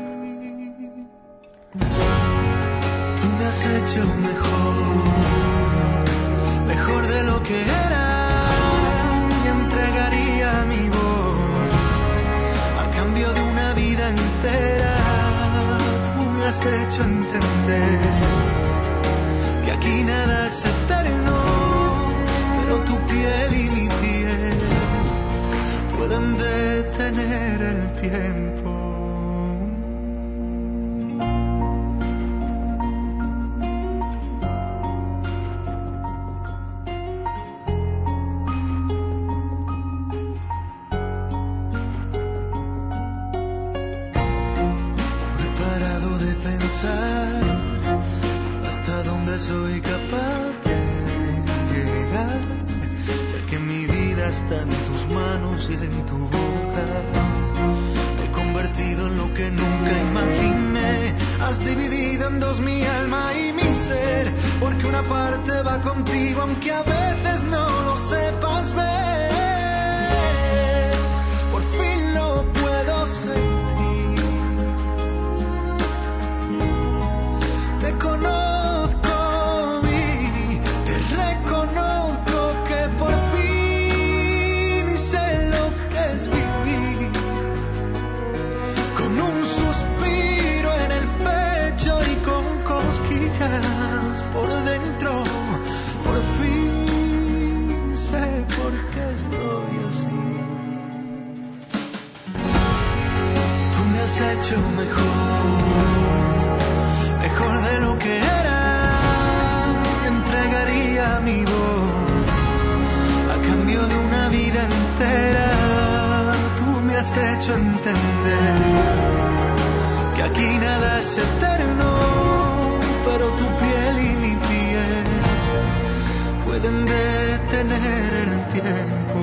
Tú me has hecho mejor, mejor de lo que era, y entregaría mi voz a cambio de una vida entera. Tú me has hecho entender que aquí nada es eterno, pero tu piel y mi piel pueden detener el tiempo. Soy capaz de llegar, ya que mi vida está en tus manos y en tu boca. Me he convertido en lo que nunca imaginé. Has dividido en dos mi alma y mi ser, porque una parte va contigo aunque a veces no lo sepas ver. Por fin lo puedo sentir. Te conozco. Por dentro, por fin sé por qué estoy así. Tú me has hecho mejor, mejor de lo que era. Entregaría mi voz a cambio de una vida entera. Tú me has hecho entender que aquí nada es eterno, pero tu piel y mi piel pueden detener el tiempo.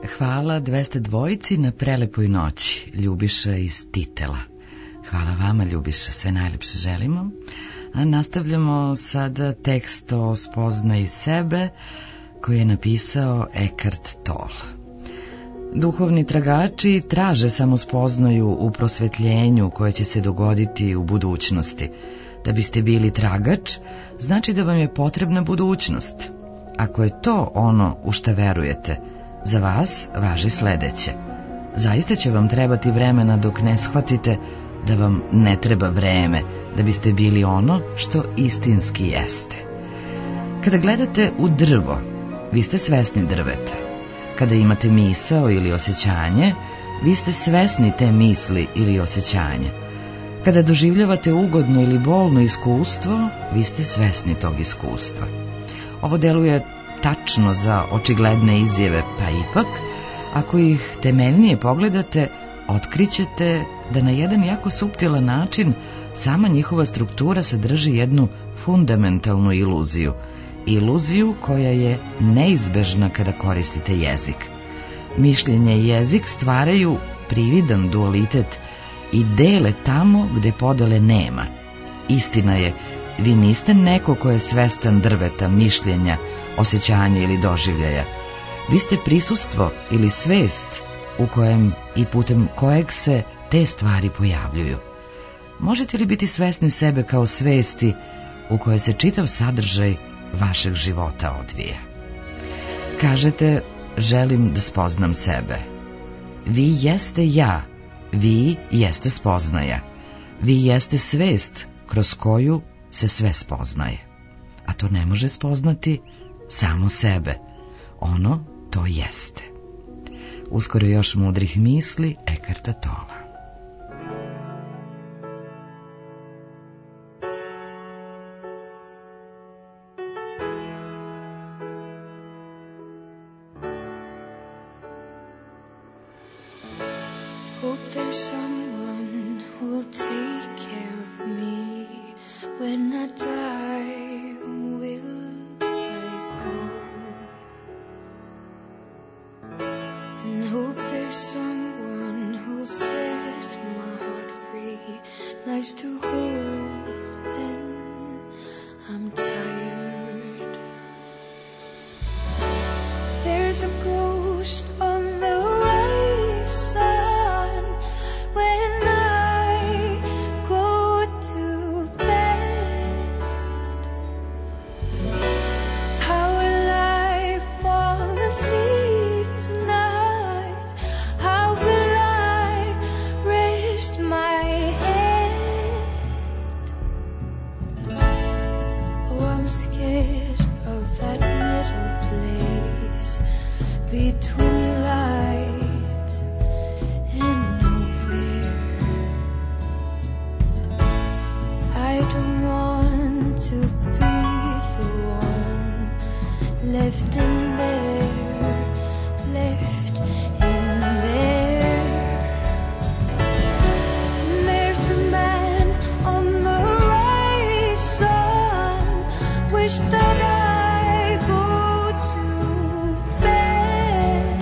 Hvala dvesta dvojici na prelepoj noći, Ljubiša iz Titela. Hvala vama, Ljubiša, sve najlepše želimo. A nastavljamo sada tekst o spoznaji sebe koji je napisao Eckhart Tolle. Duhovni tragači traže samospoznaju u prosvetljenju koje će se dogoditi u budućnosti. Da biste bili tragač, znači da vam je potrebna budućnost. Ako je to ono u šta verujete, za vas važi sledeće. Zaista će vam trebati vremena dok ne shvatite da vam ne treba vreme da biste bili ono što istinski jeste. Kada gledate u drvo, vi ste svesni drveta. Kada imate misao ili osjećanje, vi ste svesni te misli ili osjećanja. Kada doživljavate ugodno ili bolno iskustvo, vi ste svesni tog iskustva. Ovo deluje tačno za očigledne izjave, pa ipak, ako ih temeljnije pogledate, otkrićete da na jedan jako suptilan način sama njihova struktura sadrži jednu fundamentalnu iluziju. Iluziju koja je neizbežna kada koristite jezik. Mišljenje i jezik stvaraju prividan dualitet i dele tamo gde podele nema. Istina je, vi niste neko ko je svestan drveta, mišljenja, osjećanja ili doživljaja. Vi ste prisustvo ili svest u kojem i putem kojeg se te stvari pojavljuju. Možete li biti svesni sebe kao svesti u kojoj se čitav sadržaj vašeg života odvija? Kažete, želim da spoznam sebe. Vi jeste ja, vi jeste spoznaja, vi jeste svest kroz koju se sve spoznaje. A to ne može spoznati samo sebe. Ono to jeste. Uskoro još mudrih misli Eckharta Tolla. Hope there's someone who'll take care of me when I die. Will I go? And hope there's someone who'll set my heart free. Nice to hold when I'm tired. There's a ghost on the horizon when I go to bed. How will I fall asleep tonight? How will I rest my head? Oh, I'm scared of that middle place between light and nowhere. I don't want to be the one left in there, left in there. There's a man on the horizon, wish that I go to bed.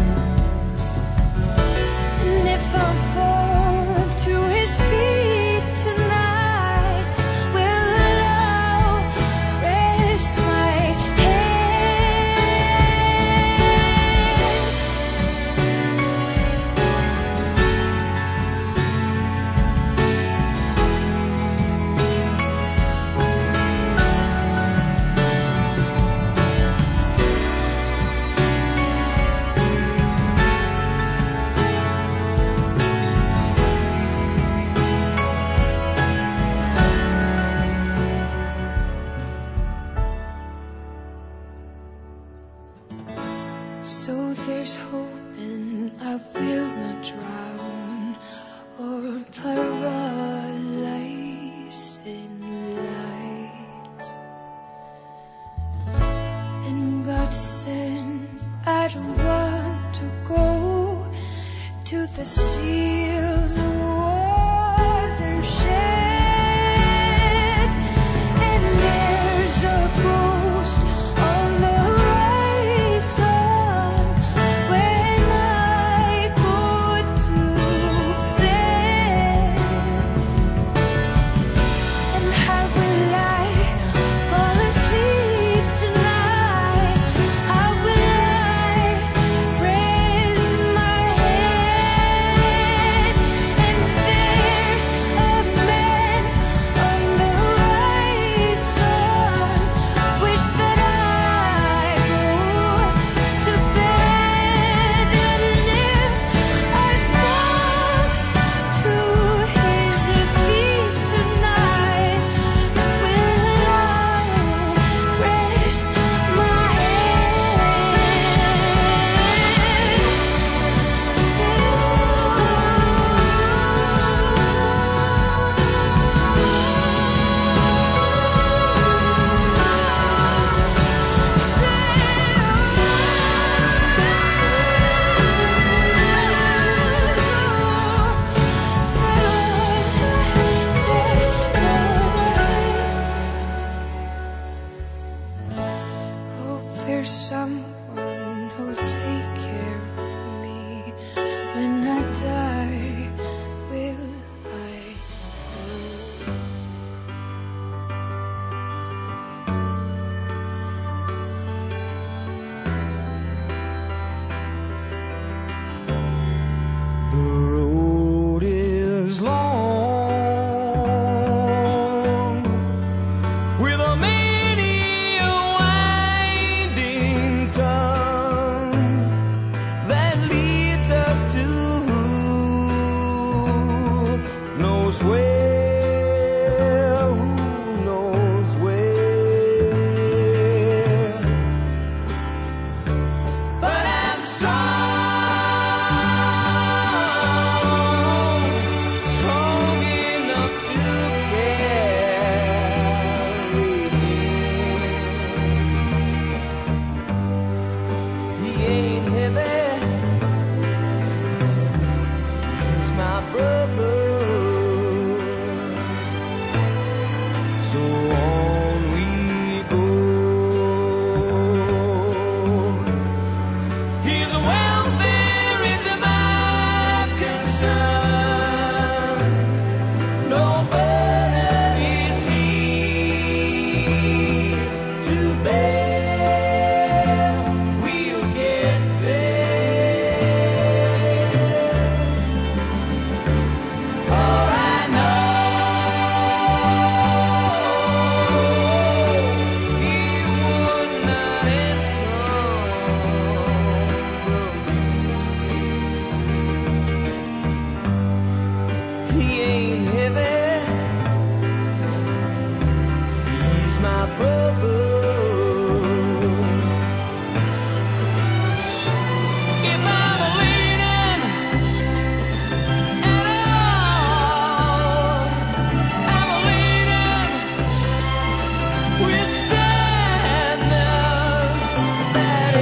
And if I fall to his feet tonight, will I rest my head? So there's hope and I will not drown or paralyze in light. And God said, I don't want to go to the seals watershed. And there's a ghost on the horizon when there's someone who'll take care of me when I die. Will I know? The road is long with a many a winding tongue that leads us to who knows where, who knows where. But I'm strong, strong enough to carry him. He ain't heavy, he's my brother. So on we go. His welfare is my concern. No burden is he to bear. We'll get there. For I know he would not encumber me. He ain't heavy, he's my brother. If I'm leaning at all, I'm leaning with sadness that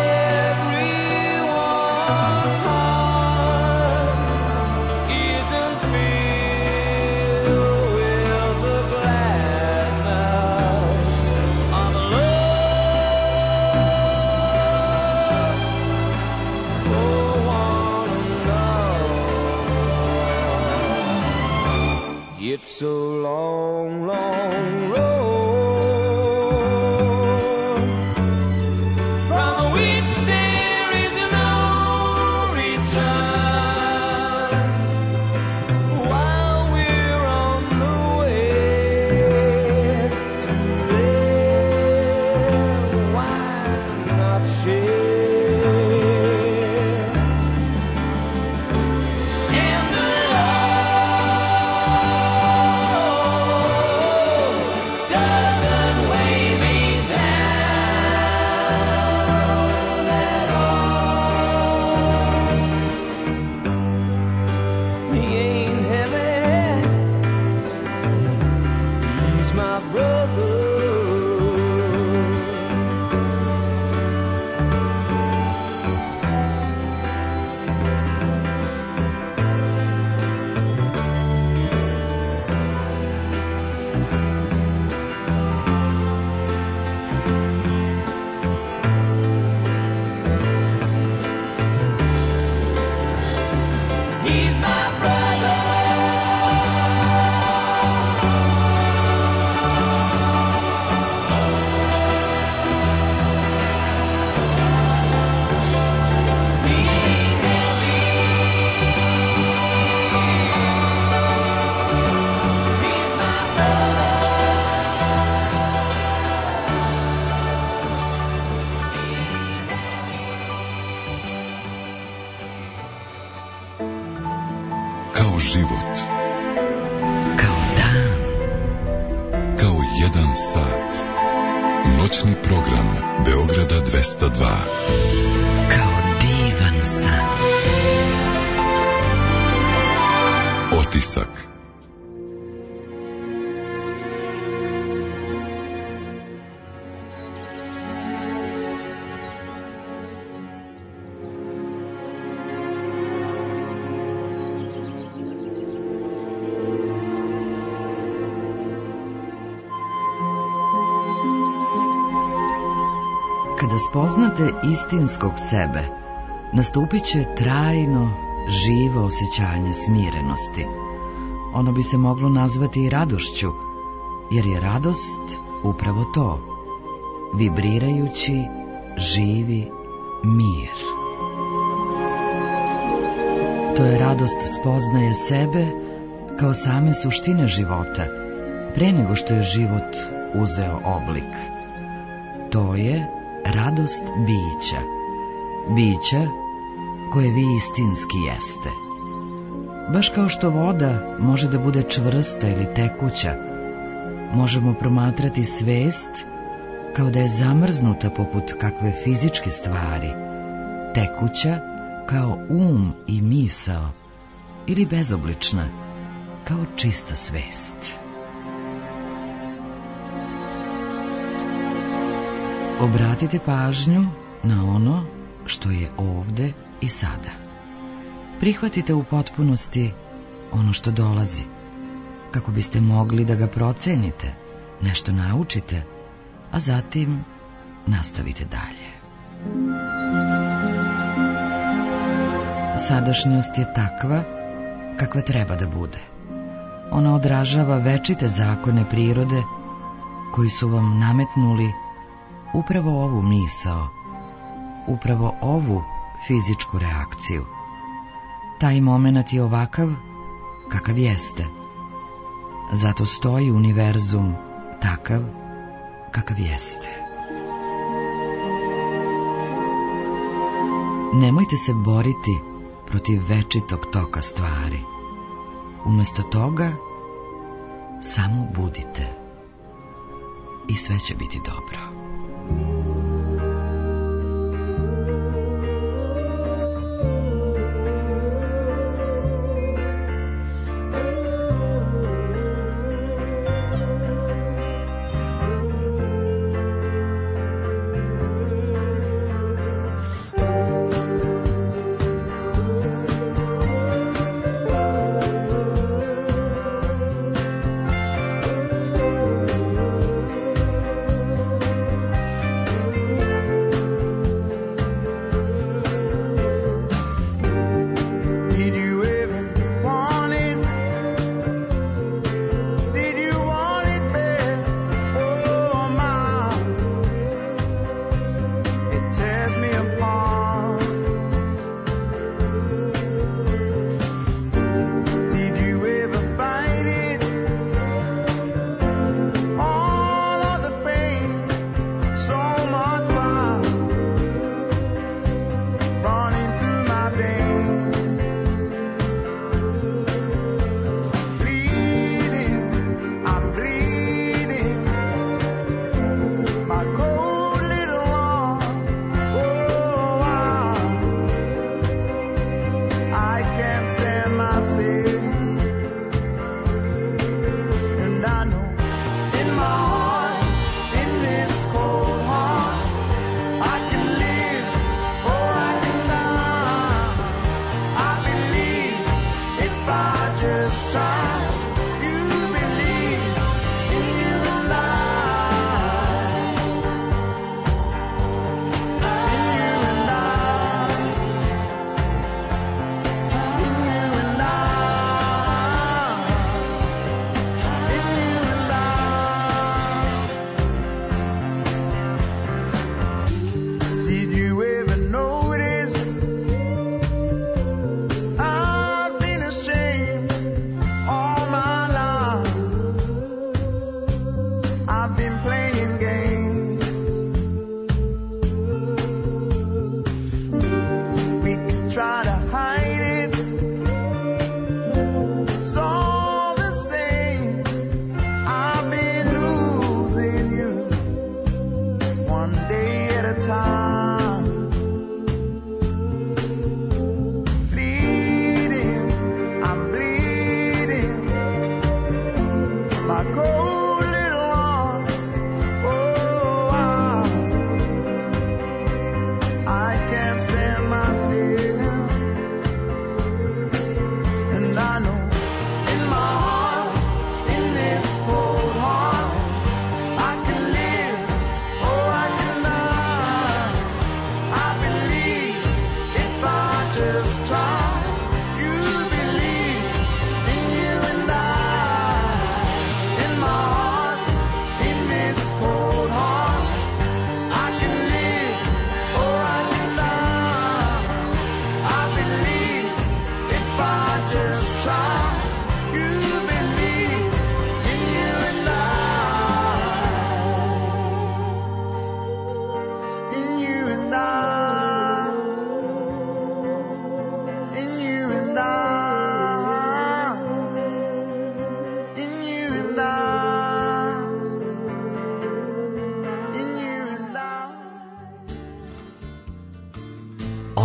everyone's heart isn't filled with the gladness of love for one another. It's a long, long road from which there is no return. While we're on the way to there, why not share? And the road doesn't weigh me down at all. He ain't heavy, he's my brother. He's my brother. He ain't heavy, he's my brother. Kao život, Kao dan, kao jedan sat. Noćni program Beograda dvesta dva. kao divan san. Otisak. Kada spoznate istinskog sebe, nastupit će trajno, živo osjećanje smirenosti. Ono bi se moglo nazvati i radošću, jer je radost upravo to, vibrirajući, živi mir. To je radost spoznaje sebe kao same suštine života, pre nego što je život uzeo oblik. To je radost bića, bića koje vi istinski jeste. Baš kao što voda može da bude čvrsta ili tekuća, možemo promatrati svest kao da je zamrznuta poput kakve fizičke stvari, tekuća kao um i misao ili bezoblična kao čista svest. Obratite pažnju na ono što je ovde i sada. Prihvatite u potpunosti ono što dolazi, kako biste mogli da ga procenite, nešto naučite, a zatim nastavite dalje. Sadašnjost je takva kakva treba da bude. Ona odražava večite zakone prirode koji su vam nametnuli upravo ovu misao, upravo ovu fizičku reakciju. Taj moment je ovakav kakav jeste. Zato stoji univerzum takav kakav jeste. Nemojte se boriti protiv večitog toka stvari. Umesto toga, samo budite i sve će biti dobro.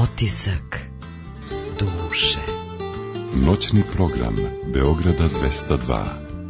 otisak duše. Noćni program Beograda dvesta dva.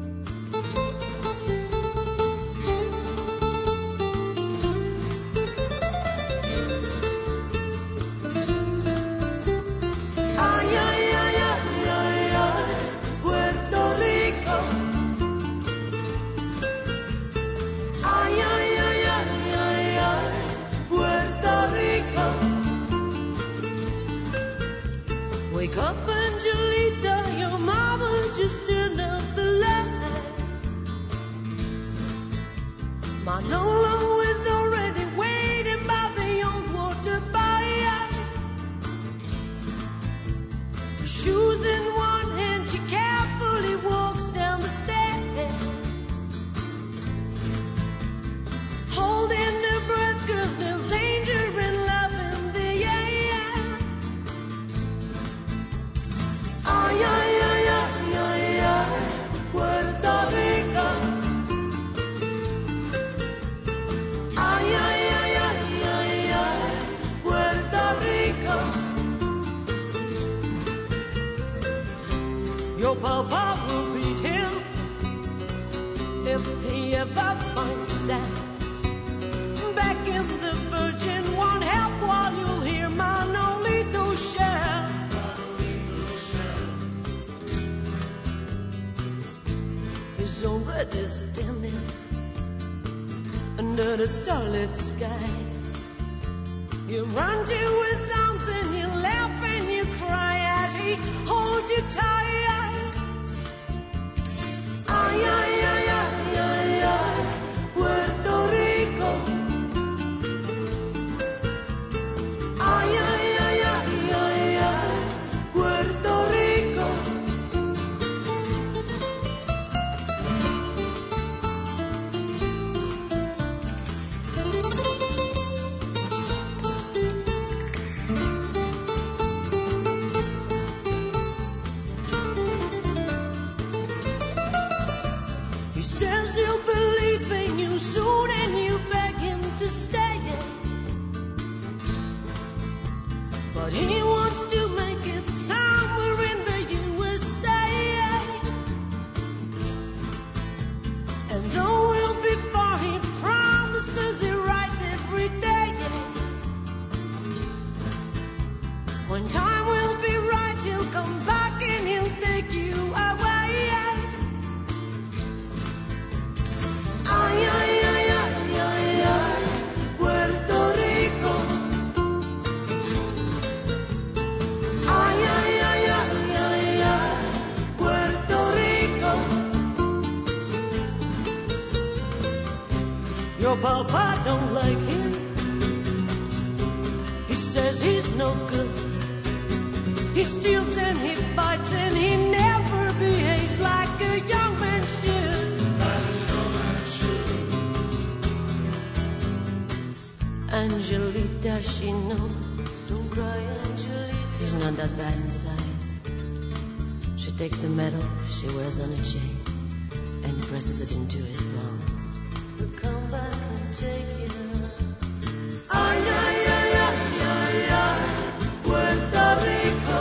Your papa will beat him if he ever finds out. Back in the Virgin won't help while you'll hear Manolito shout. He's already standing under the starlit sky. You run to his arms and you laugh and you cry as he holds you tight. Ay, ay, ay, ay, ay, ay, Puerto Rico. Ay, ay, ay, ay, ay, ay, Puerto Rico. Says he'll believe in you soon and you beg him to stay. But he wants to make it somewhere in the U S A. And though we'll be far, he promises it right every day. When time will be right, he'll come back and he'll take you away. Ay, ay, ay, ay, ay, ay, Puerto Rico. Ay, ay, ay, ay, ay, ay, Puerto Rico. Your papa don't like him. He says he's no good. He steals and he fights and he never behaves like a young man should. Angelita, she knows. Don't cry, Angelita. He's not that bad inside. She takes the medal she wears on a chain and presses it into his palm. He'll come back and take it. Ay, ay, ay, ay, ay, ay, Puerto Rico.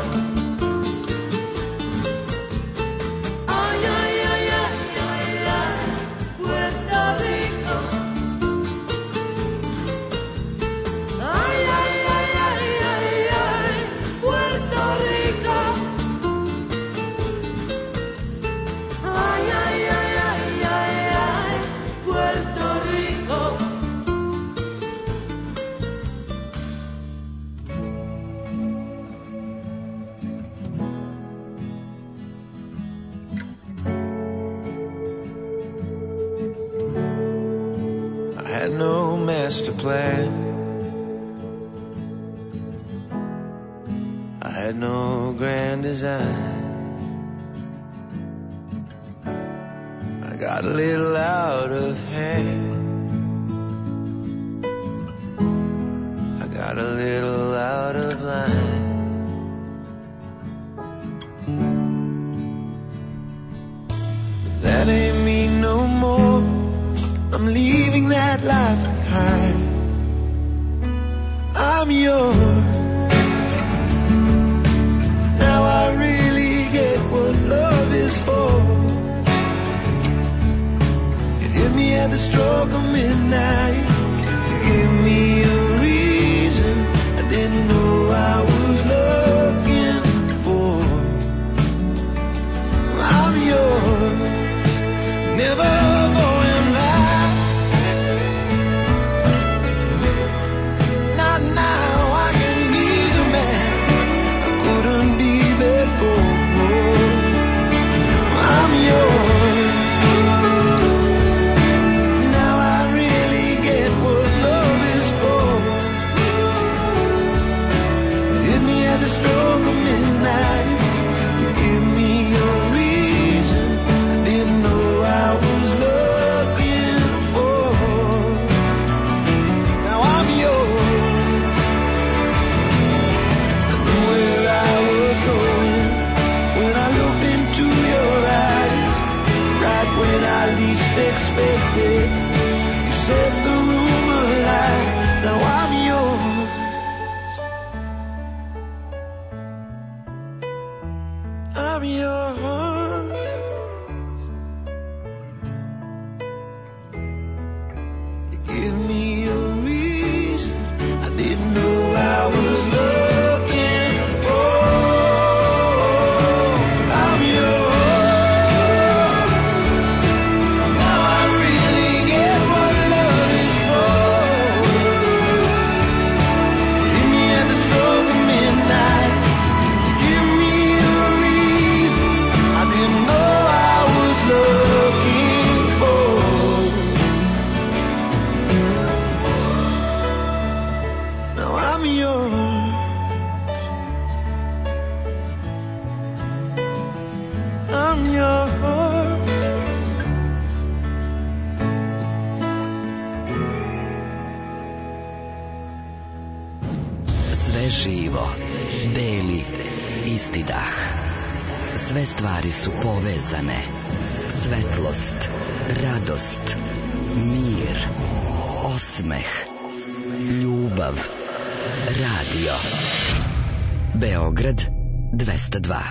Ay, ay, ay, ay, ay, ay, Puerto Rico. Had no master plan. I had no grand design. I got a little out of hand. I got a little out of line. But that ain't me no more. I'm leaving that life behind. I'm yours, the stroke of midnight. Give me a reason I didn't know I was looking for. I'm yours, never going back. Not now, I can be the man I couldn't be before. I'm yours. Now I really get what love is for. Hit me at the stroke of midnight. Give me a reason I didn't know I was looking for. Now I'm yours. I knew where I was going when I looked into your eyes. Right when I least expected, you set the room alight. Now I'm yours. I'm yours. You give me a reason I didn't know I was looking for. I'm yours. Now I really get what love is for. Hit me at the stroke of midnight. Give me a reason I didn't know I was looking for. Now I'm yours. I'm yours. Sve živo, beli, isti dah. Sve stvari su povezane. Svetlost, radost, mir, osmeh, ljubav, radio. Beograd dvesta dva.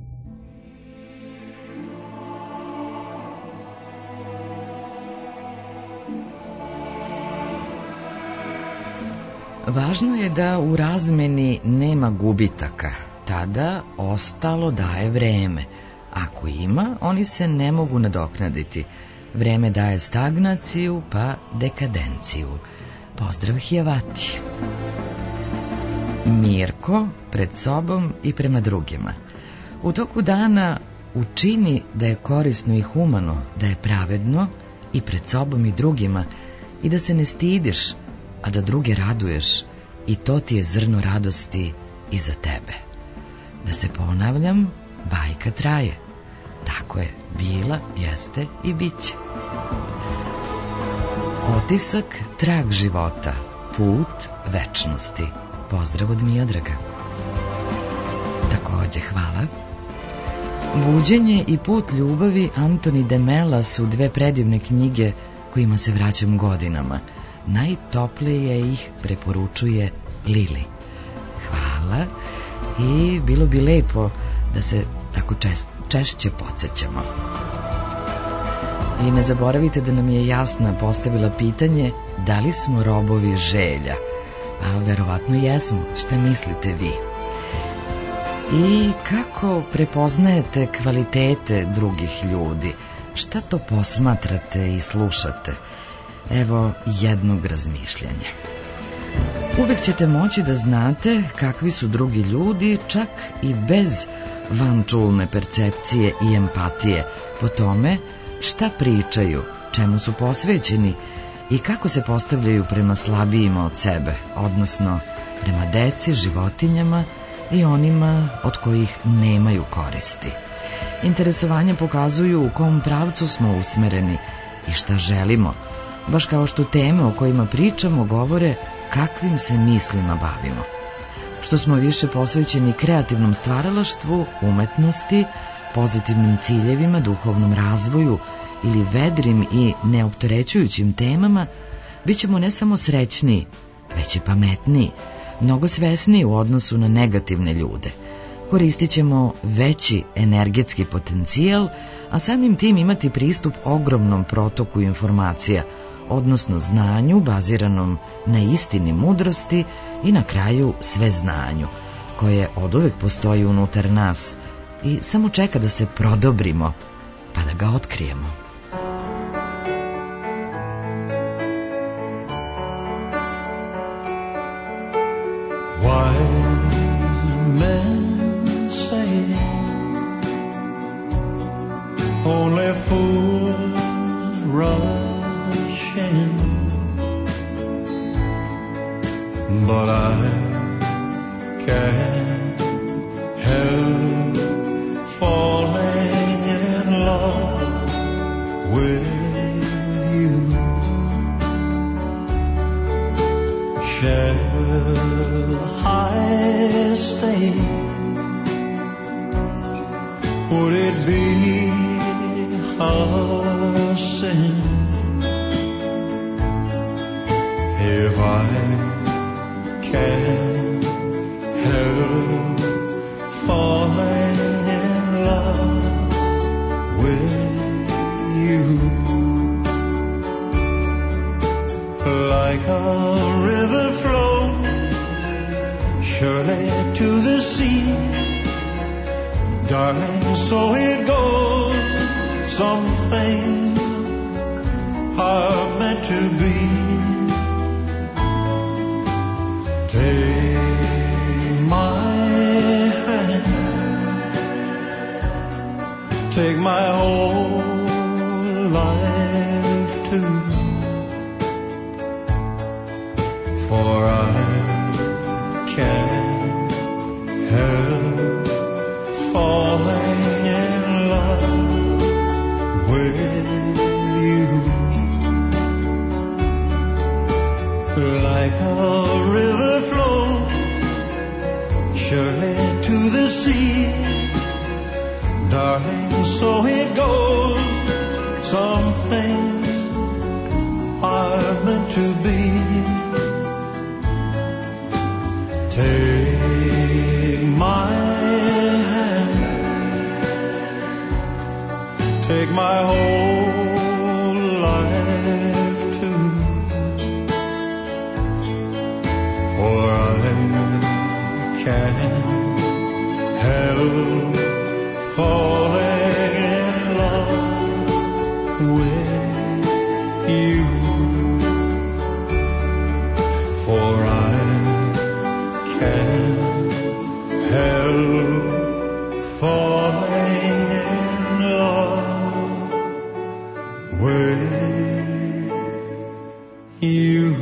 Važno je da u razmeni nema gubitaka, tada ostalo daje vreme. Ako ima, oni se ne mogu nadoknaditi. Vreme daje stagnaciju, pa dekadenciju. Pozdrav Hijavati. Mirko pred sobom i prema drugima. U toku dana učini da je korisno i humano, da je pravedno i pred sobom i drugima i da se ne stidiš, a da druge raduješ, i to ti je zrno radosti i za tebe. Da se ponavljam, bajka traje. Tako je, bila, jeste i bit će. Otisak, trag života, put večnosti. Pozdrav od Miodraga. Takođe, hvala. Buđenje i put ljubavi Antoni de Mela su dve predivne knjige kojima se vraćam godinama. Najtoplije ih preporučuje Lili. Hvala i bilo bi lepo da se tako čest, češće podsjećamo. I ne zaboravite da nam je Jasna postavila pitanje da li smo robovi želja. A verovatno jesmo, šta mislite vi? I kako prepoznajete kvalitete drugih ljudi? Šta to posmatrate i slušate? Evo jednog razmišljanja. Uvek ćete moći da znate kakvi su drugi ljudi, čak i bez vančulne percepcije i empatije, po tome šta pričaju, čemu su posvećeni i kako se postavljaju prema slabijima od sebe, odnosno prema deci, životinjama i onima od kojih nemaju koristi. Interesovanja pokazuju u kom pravcu smo usmereni i šta želimo, baš kao što teme o kojima pričamo govore kakvim se mislima bavimo. Što smo više posvećeni kreativnom stvaralaštvu, umetnosti, pozitivnim ciljevima, duhovnom razvoju ili vedrim i neopterećujućim temama, bit ćemo ne samo srećniji, već i pametniji, mnogo svesniji u odnosu na negativne ljude, koristit ćemo veći energetski potencijal, a samim tim imati pristup ogromnom protoku informacija, odnosno znanju baziranom na istini mudrosti i na kraju sveznanju, koje oduvek postoji unutar nas i samo čeka da se prodobrimo, pa da ga otkrijemo. Only fools rush in, but I can't help falling in love with you. Shall I stay? Would it be a sin if I can't help falling in love with you? Like a river flows surely to the sea, darling, so it goes. Some things are meant to be. Take my hand, take my whole life too, for I can't help falling in love with you. Like a river flows surely to the sea, darling, so it goes. Some things are meant to be. Take my hand, take my whole life too, for I can't help falling in love with you, for I can't help falling in love with you.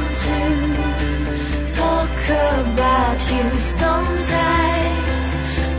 Sometimes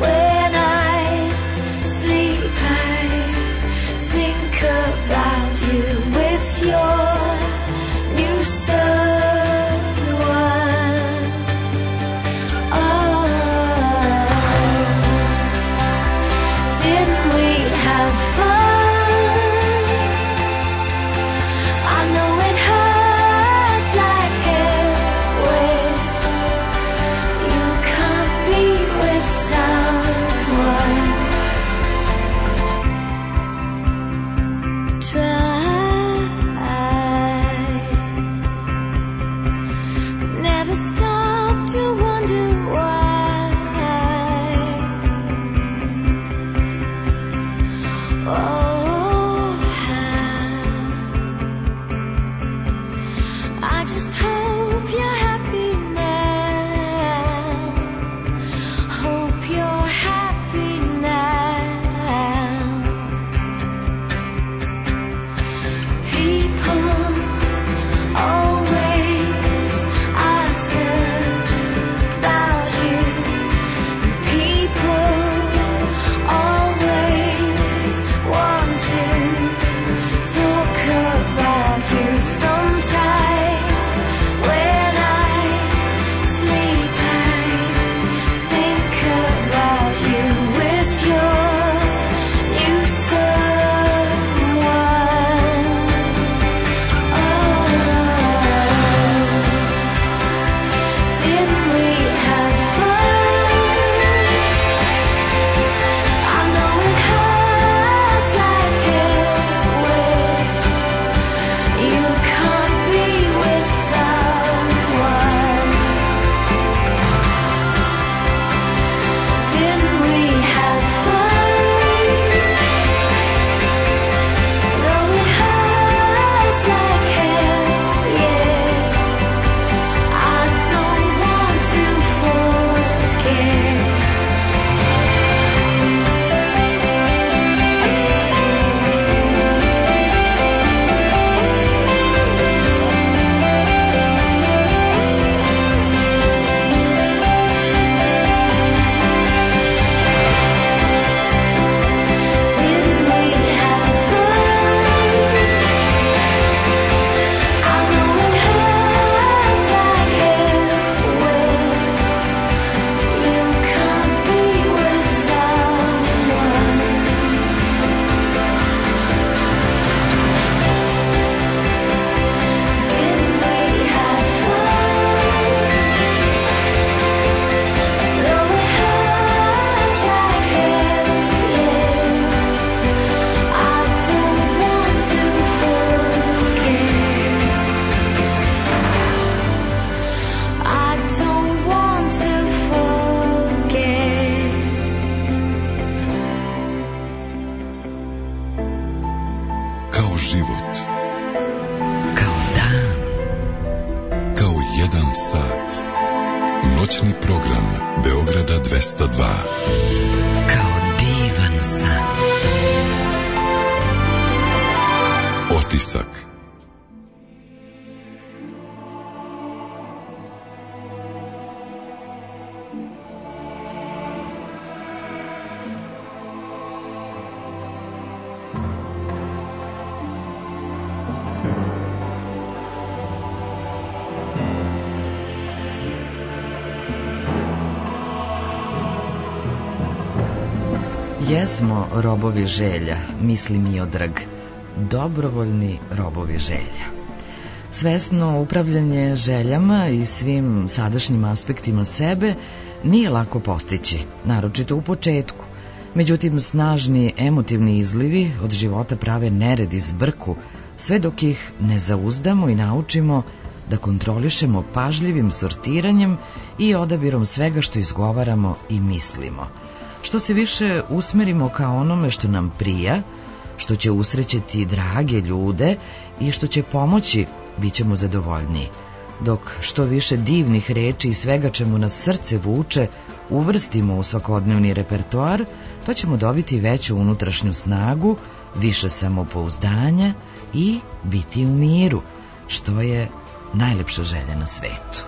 Noćni program Beograda dvesta dva. Kao divan san. Otisak. Jesmo robovi želja, misli Miodrag, dobrovoljni robovi želja. Svesno upravljanje željama i svim sadašnjim aspektima sebe nije lako postići, naročito u početku. Međutim, snažni emotivni izlivi od života prave nered i zbrku, sve dok ih ne zauzdamo i naučimo da kontrolišemo pažljivim sortiranjem i odabirom svega što izgovaramo i mislimo. Što se više usmerimo ka onome što nam prija, što će usrećiti drage ljude i što će pomoći, bit ćemo zadovoljniji. Dok što više divnih reči i svega čemu nas srce vuče uvrstimo u svakodnevni repertoar, to ćemo dobiti veću unutrašnju snagu, više samopouzdanja i biti u miru, što je najlepša želja na svetu.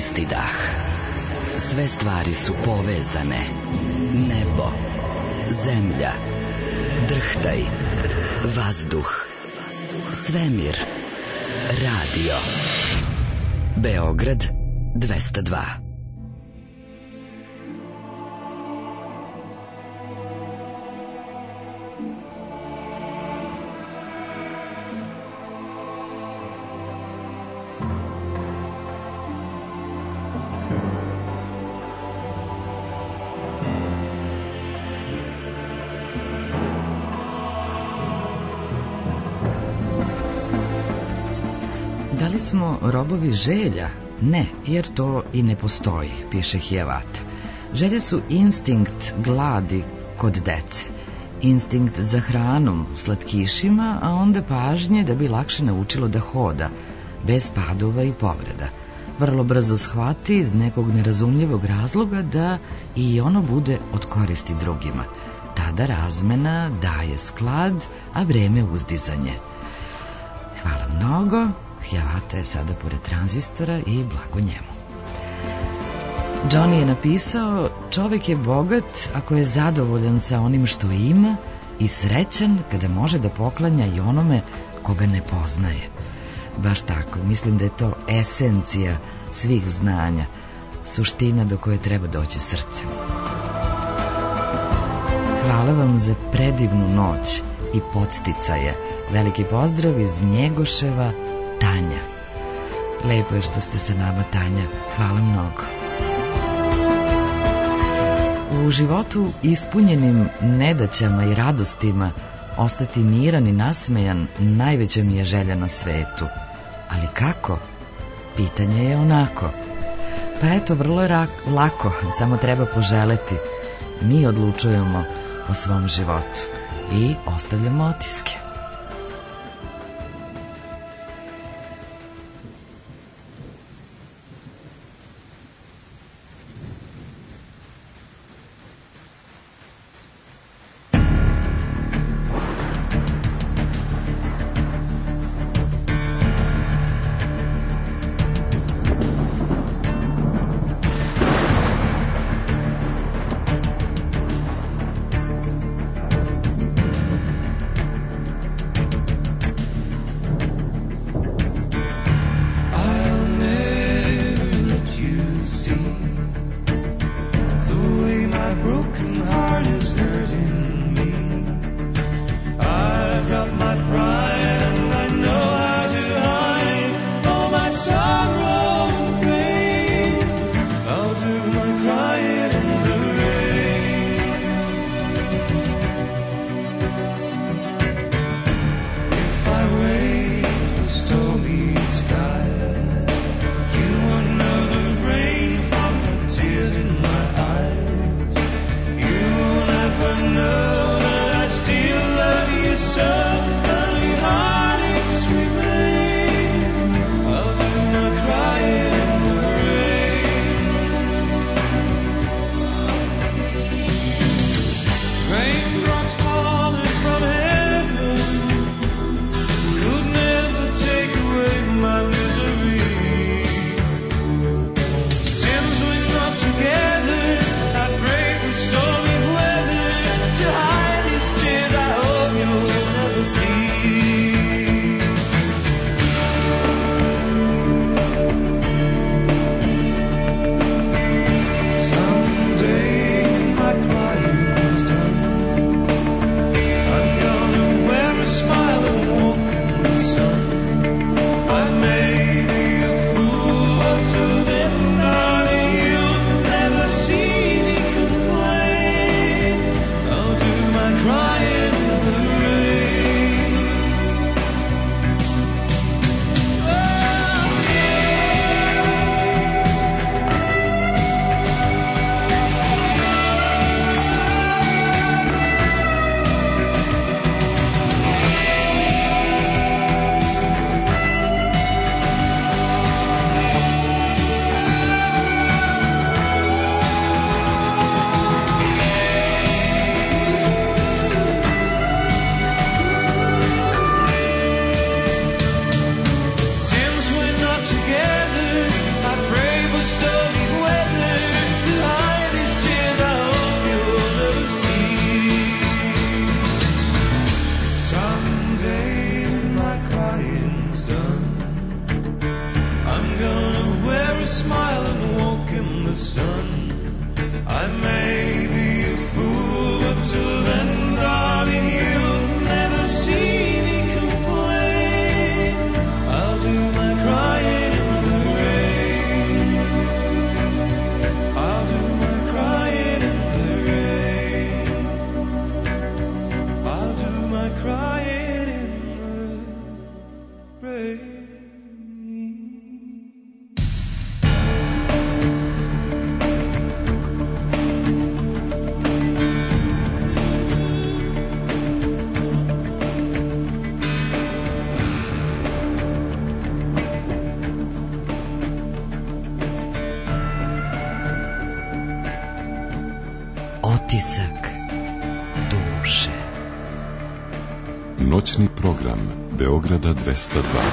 isti dah. Sve stvari su povezane. Nebo, zemlja, drhtaj, vazduh, svemir, radio. Beograd dvesta dva. Da li smo robovi želja? Ne, jer to i ne postoji, piše Hijavat. Želje su instinkt gladi kod dece, instinkt za hranom, slatkišima, a onda pažnje da bi lakše naučilo da hoda, bez padova i povreda. Vrlo brzo shvati iz nekog nerazumljivog razloga da i ono bude od koristi drugima. Tada razmena daje sklad, a vreme uzdizanje. Hvala mnogo. Hijavata je sada pored tranzistora i blago njemu. Johnny je napisao: čovek je bogat ako je zadovoljan sa onim što ima i srećan kada može da poklanja i onome koga ne poznaje. Baš tako, mislim da je to esencija svih znanja, suština do koje treba doći srcem. Hvala vam za predivnu noć i podsticaje. Veliki pozdrav iz Njegoševa, Tanja. Lepo je što ste sa nama, Tanja. Hvala mnogo. U životu ispunjenim nedaćama i radostima ostati miran i nasmejan najveća mi je želja na svetu. Ali kako? Pitanje je onako. Pa eto, vrlo je lako, samo treba poželeti. Mi odlučujemo o svom životu i ostavljamo otiske. smile and walk in the sun. I may be a fool, but till then, darling, you'll never see me complain. I'll do my crying in the rain. I'll do my crying in the rain. I'll do my crying in the rain. Otisak duše. Noćni program Beograda dvesta dva.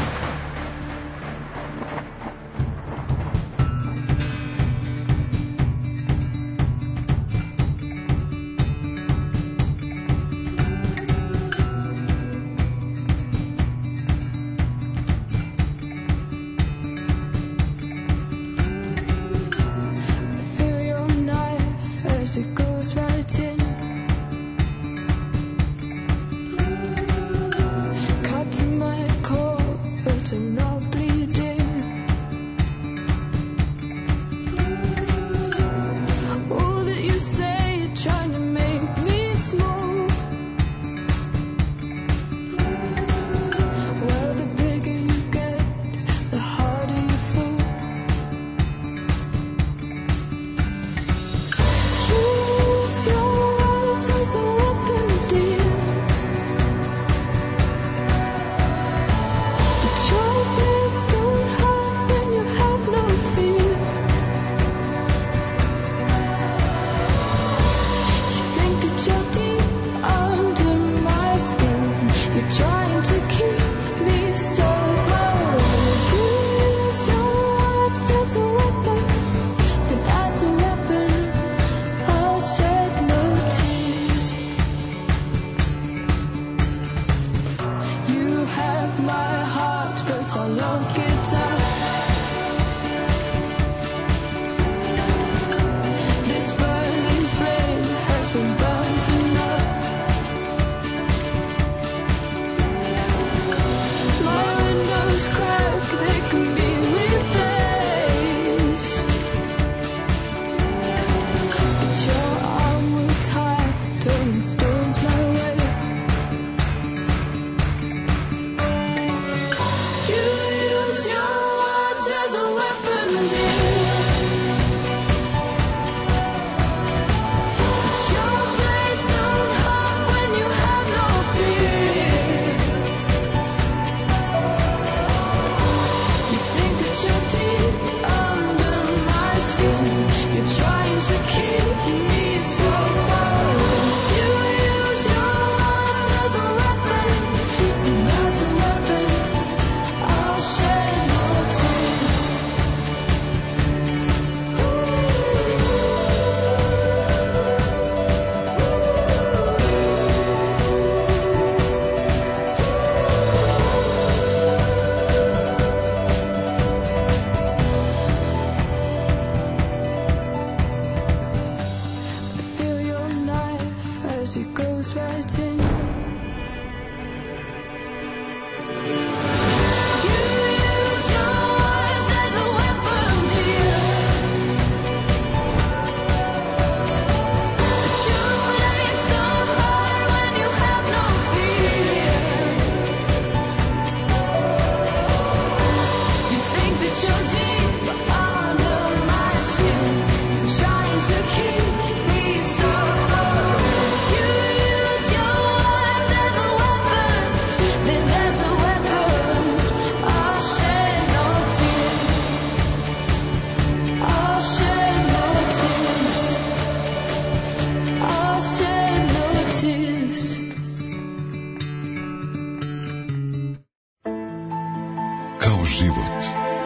život.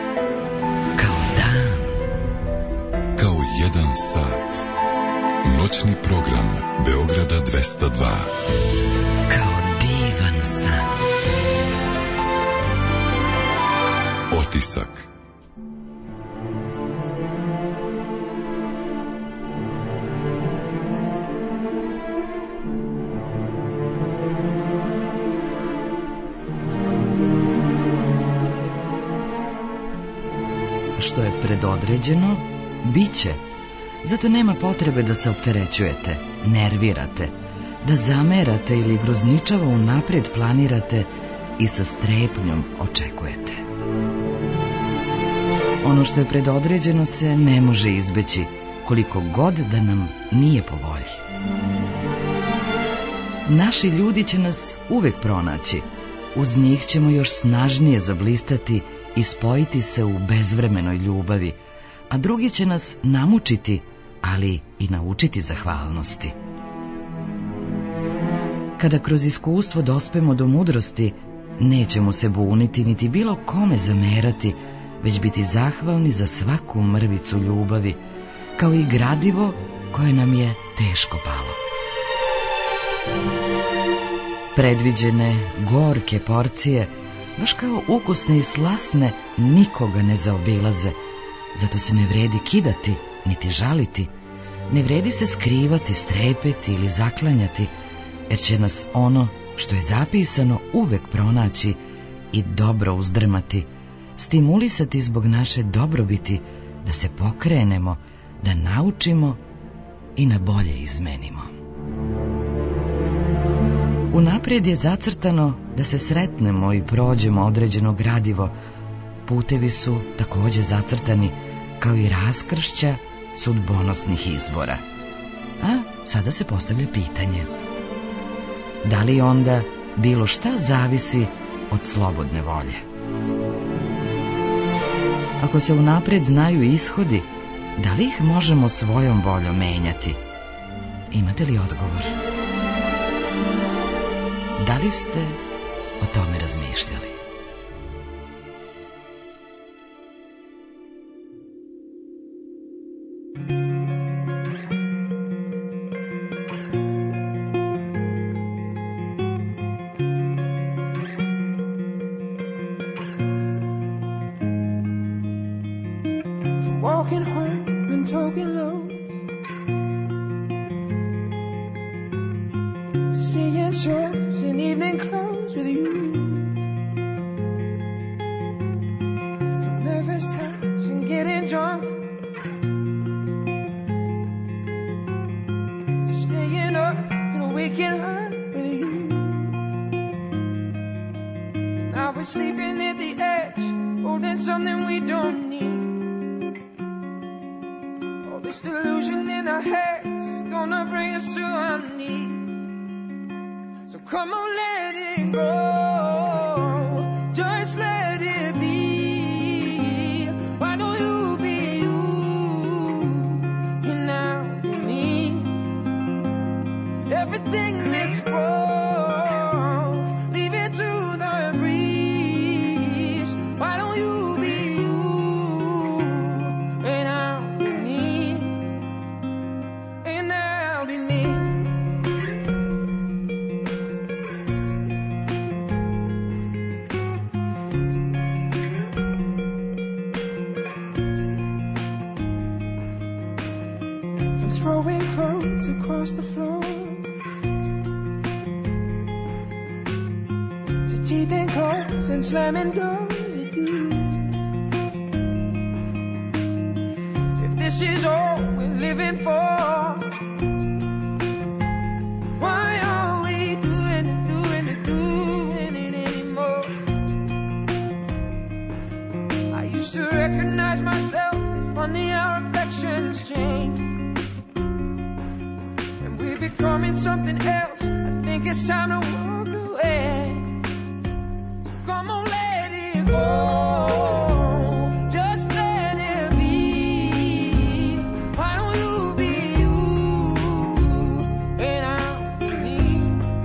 Kao dan. Kao jedan sat. Noćni program Beograda dvesta dva. Kao divan san. Otisak. što je predodređeno, bit će. Zato nema potrebe da se opterećujete, nervirate, da zamerate ili grozničavo unaprijed planirate i sa strepnjom očekujete. Ono što je predodređeno se ne može izbeći, koliko god da nam nije po volji. Naši ljudi će nas uvek pronaći, uz njih ćemo još snažnije zablistati i spojiti se u bezvremenoj ljubavi, a drugi će nas namučiti, ali i naučiti zahvalnosti. Kada kroz iskustvo dospemo do mudrosti, nećemo se buniti niti bilo kome zamerati, već biti zahvalni za svaku mrvicu ljubavi, kao i gradivo koje nam je teško palo. Predviđene, gorke porcije, baš kao ukusne i slasne, nikoga ne zaobilaze, zato se ne vredi kidati, niti žaliti, ne vredi se skrivati, strepeti ili zaklanjati, jer će nas ono što je zapisano uvek pronaći i dobro uzdrmati, stimulisati zbog naše dobrobiti, da se pokrenemo, da naučimo i na bolje izmenimo. Unaprijed je zacrtano da se sretnemo i prođemo određeno gradivo. Putevi su takođe zacrtani, kao i raskršća sudbonosnih izbora. A sada se postavlja pitanje: da li onda bilo šta zavisi od slobodne volje? Ako se unaprijed znaju ishodi, da li ih možemo svojom voljom menjati? Imate li odgovor? Da li ste o tome razmišljali? Walking home and talking low, seeing shows in evening clothes with you, from nervous touch and getting drunk, to staying up and waking up with you. And I was sleeping at the edge, holding something we don't need. This delusion in our heads is gonna bring us to our knees. So come on, let it go. Just let it be. Why don't you be you? And now me. Everything that's broke, leave it to the breeze. Why don't you be you? And now me. And that'll be me. From throwing clothes across the floor to teething clothes and slamming doors at you. If this is all we're living for, why are we doing it, doing it, doing it anymore? I used to recognize myself. It's funny how affections change, and we're becoming something else. I think it's time to walk away. So come on, let it go. Just let it be. Why don't you be you? And I'll be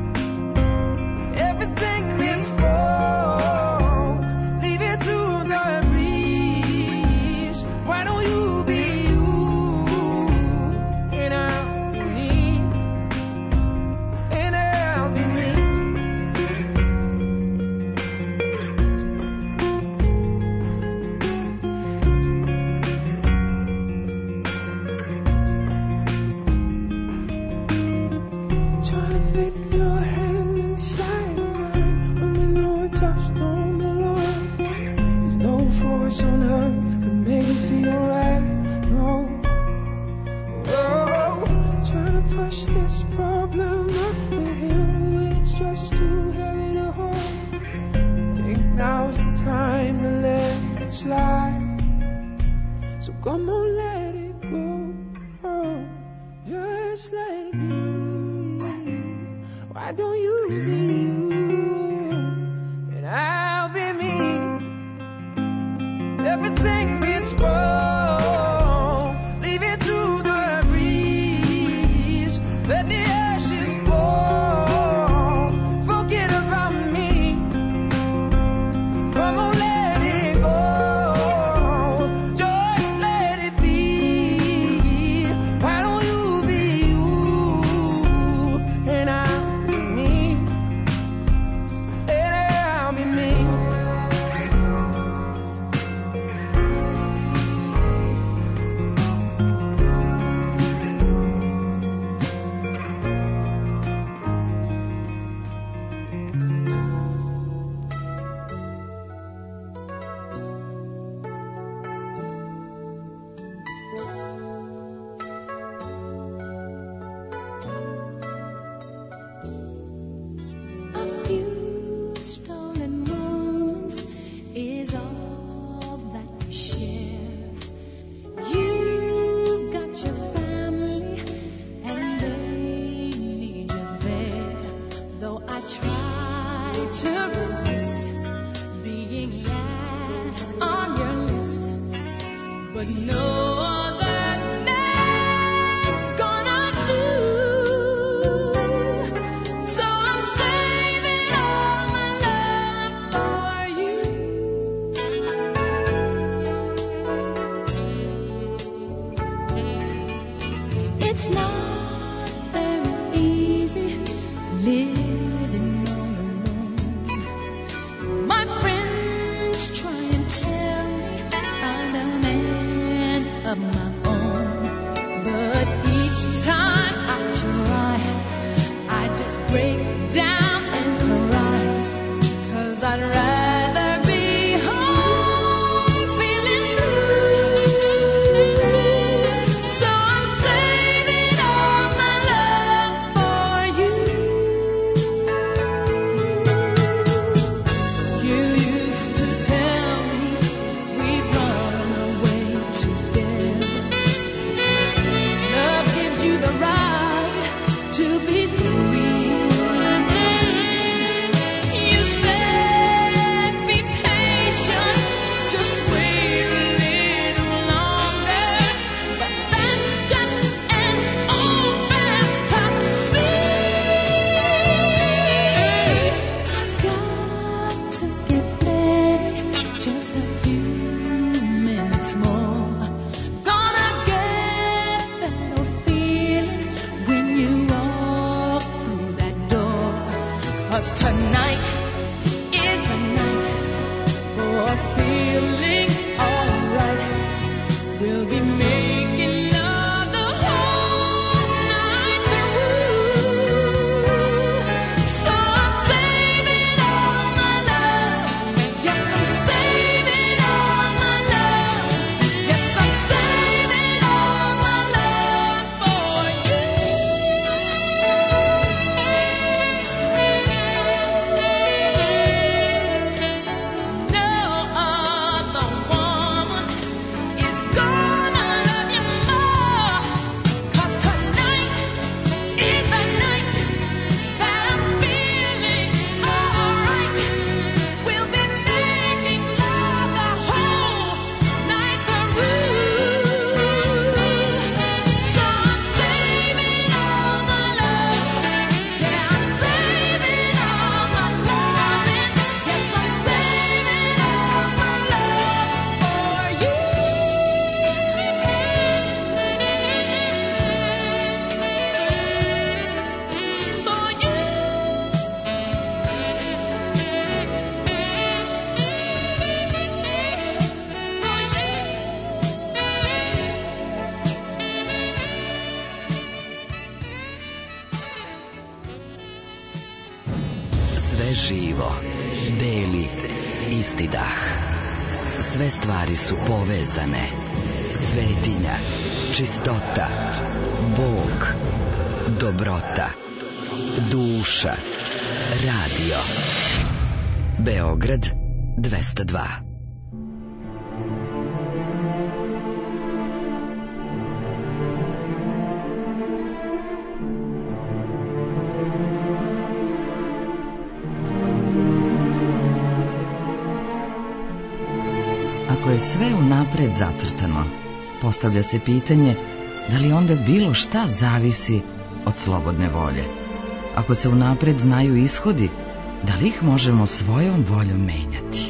everything that's broke, leave it to the breeze. Why don't you be you? And I'll be me. And I'll be me. let it go. Oh, just let it be. Why don't you be you and I'll be me? Everything gets wrong, leave it to the breeze. Let the ashes fall. Forget about me. Come on, let it go. Just let it be. Why don't you be you and I'll be me? And I'll be me. A few stolen moments is all that we share. You've got your family and they need you there. Though I try to resist being last on your list, but no other name's gonna do. So I'm saving all my love for you. It's not very easy living all alone. My friends try and tell me I'm a man of my own, but each time I try, I just break down and cry, 'cause I'd rather be home feeling blue. So I'm saving all my love for you. You used to tell me we'd run away together. Love gives you the right to be free. You said be patient, just wait a little longer, but that's just an old fantasy. Got to get ready, just a few minutes more. Gonna get that old feeling when you walk through that door. 'Cause tonight is the night for feeling alright. We'll be making love the whole night through. So I'm saving all my love. Yes, I'm saving all my love. Yes, I'm saving all my love for you. No other woman is gonna love you more. 'Cause tonight is the night that I'm feeling alright. We'll be making love the whole night through. So I'm saving all my love. Yeah, I'm saving all my loving. Yes, I'm saving all my love for you. For you. Sve živo, beli, isti dah. Sve stvari su povezane. Svetinja, čistota, Bog, dobrota, duša, radio. Beograd dvesta dva. je sve unapred zacrtano, postavlja se pitanje da li onda bilo šta zavisi od slobodne volje. Ako se unapred znaju ishodi, da li ih možemo svojom voljom menjati?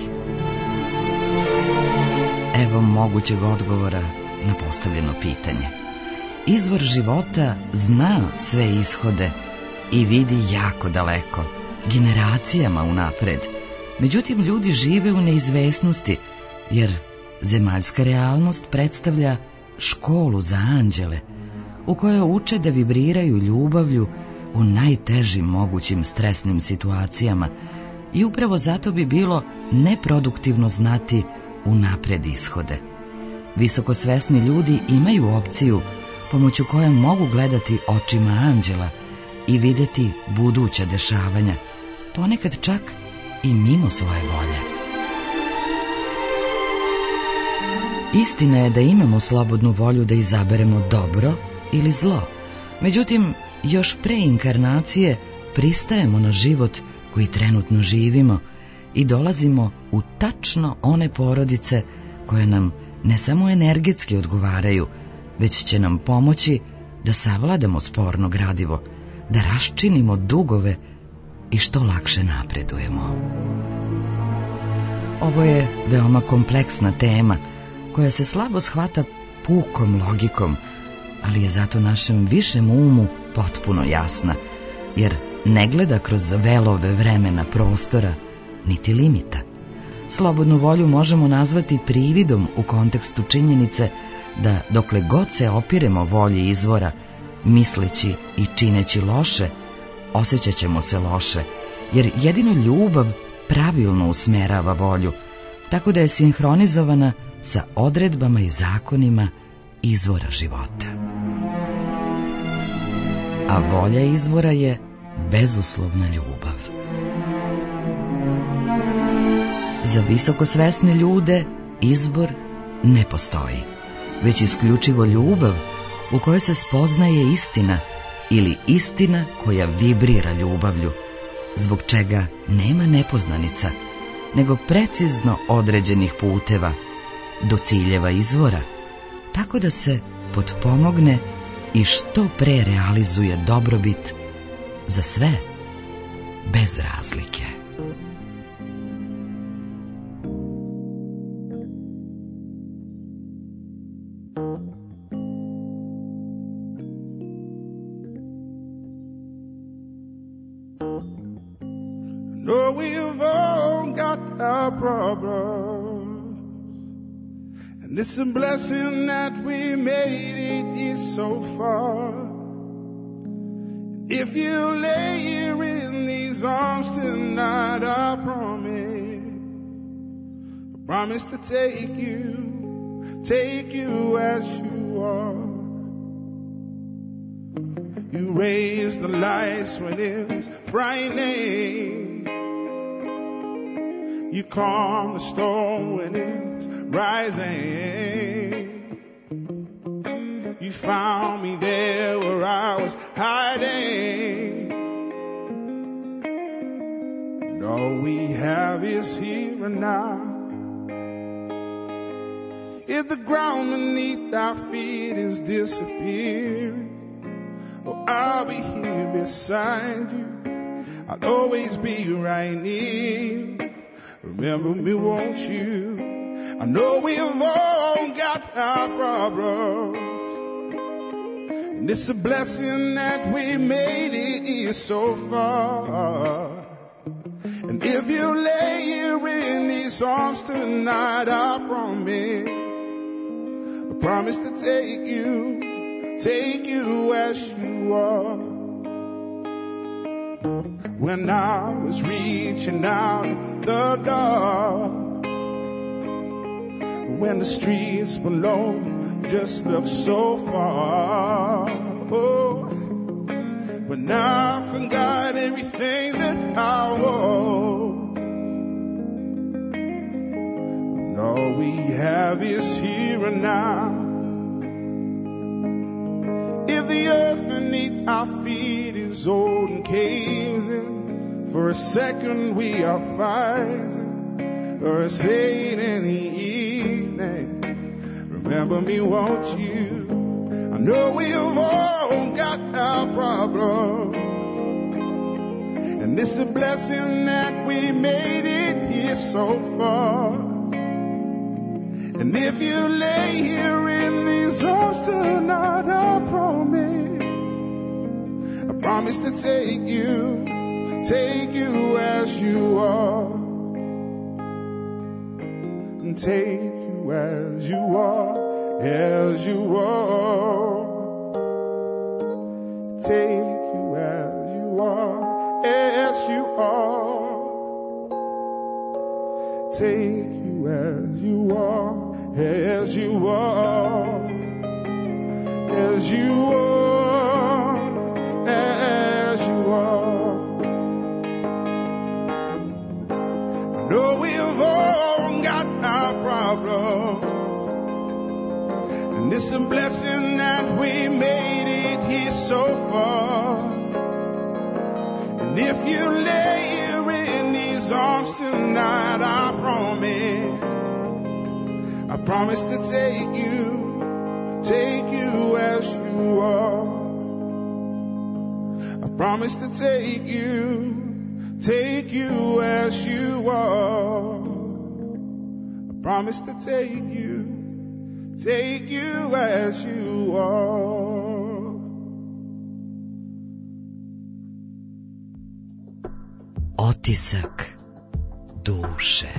Evo mogućeg odgovora na postavljeno pitanje. Izvor života zna sve ishode i vidi jako daleko, generacijama unapred. Međutim, ljudi žive u neizvesnosti, jer zemaljska realnost predstavlja školu za anđele, u kojoj uče da vibriraju ljubavlju u najtežim mogućim stresnim situacijama i upravo zato bi bilo neproduktivno znati unapred ishode. Visokosvesni ljudi imaju opciju pomoću koje mogu gledati očima anđela i vidjeti buduća dešavanja, ponekad čak i mimo svoje volje. Istina je da imamo slobodnu volju da izaberemo dobro ili zlo, međutim, još pre inkarnacije pristajemo na život koji trenutno živimo i dolazimo u tačno one porodice koje nam ne samo energetski odgovaraju, već će nam pomoći da savladamo sporno gradivo, da raščinimo dugove i što lakše napredujemo. Ovo je veoma kompleksna tema koja se slabo shvata pukom logikom, ali je zato našem višem umu potpuno jasna, jer ne gleda kroz velove vremena, prostora, niti limita. Slobodnu volju možemo nazvati prividom u kontekstu činjenice da dokle god se opiremo volji izvora, misleći i čineći loše, osjećat ćemo se loše, jer jedino ljubav pravilno usmerava volju, tako da je sinhronizovana sa odredbama i zakonima izvora života. A volja izvora je bezuslovna ljubav. Za visokosvesne ljude izbor ne postoji, već isključivo ljubav u kojoj se spoznaje istina ili istina koja vibrira ljubavlju, zbog čega nema nepoznanica, nego precizno određenih puteva do ciljeva izvora, tako da se potpomogne i što pre realizuje dobrobit za sve, bez razlike. No, we've all got our problems, and it's a blessing that we made it so far. If you lay here in these arms tonight, I promise, I promise to take you, take you as you are. You raised the lights when it was frightening. You calmed the storm when it was rising. You found me there where I was hiding. And all we have is here and now. If the ground beneath our feet is disappearing, oh, I'll be here beside you. I'll always be right near. Remember me, won't you? I know we've all got our problems, and it's a blessing that we made it so far. And if you lay here in these arms tonight, I promise, I promise to take you, take you as you are. When I was reaching out the dark, when the streets below just looked so far, oh, when I forgot everything that I was, and all we have is here and now. If the earth beneath our feet is old and caves in, for a second we are fighting, or it's late in the evening, remember me, won't you? I know we've all got our problems, and it's a blessing that we made it here so far. And if you lay here in these arms tonight, I promise, I promise to take you, take you as you are, and take you as you are, as you are, take you as you are, as you are, take you as you are, as you are, as you are, as you are. I know we've all got our problems, and it's a blessing that we made it here so far. And if you lay here in these arms tonight, I promise, I promise to take you, take you as you are. I promise to take you, take you as you are. I promise to take you, take you as you are. Otisak duše.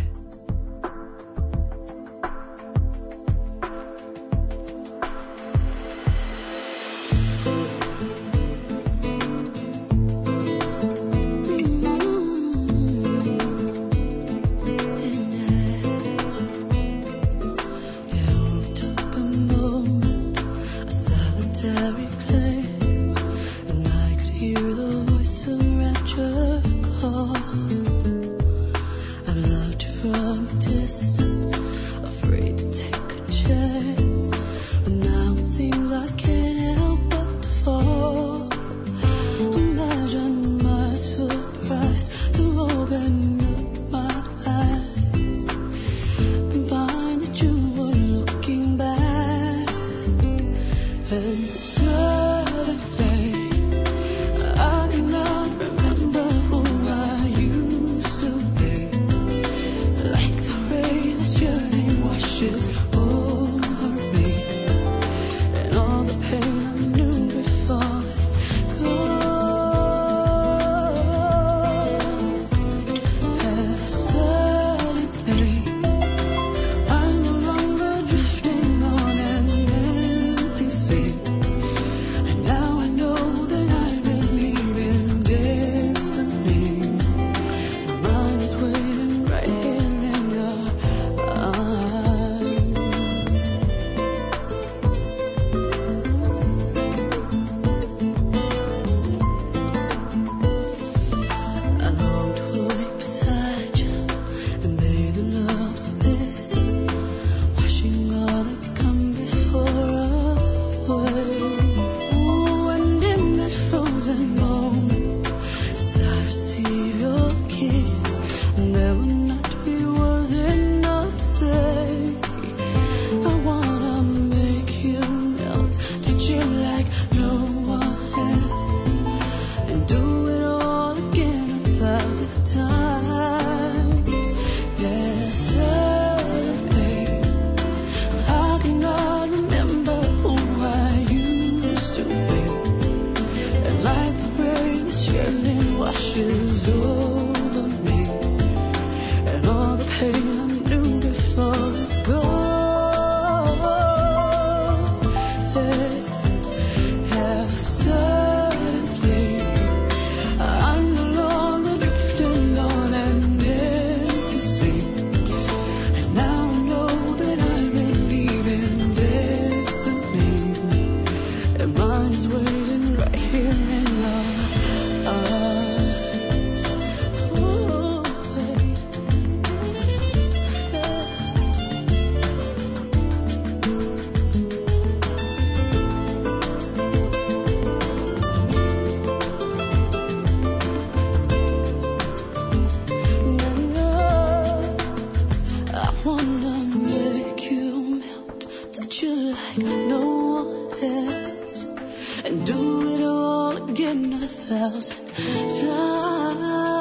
past and do it all again a thousand times.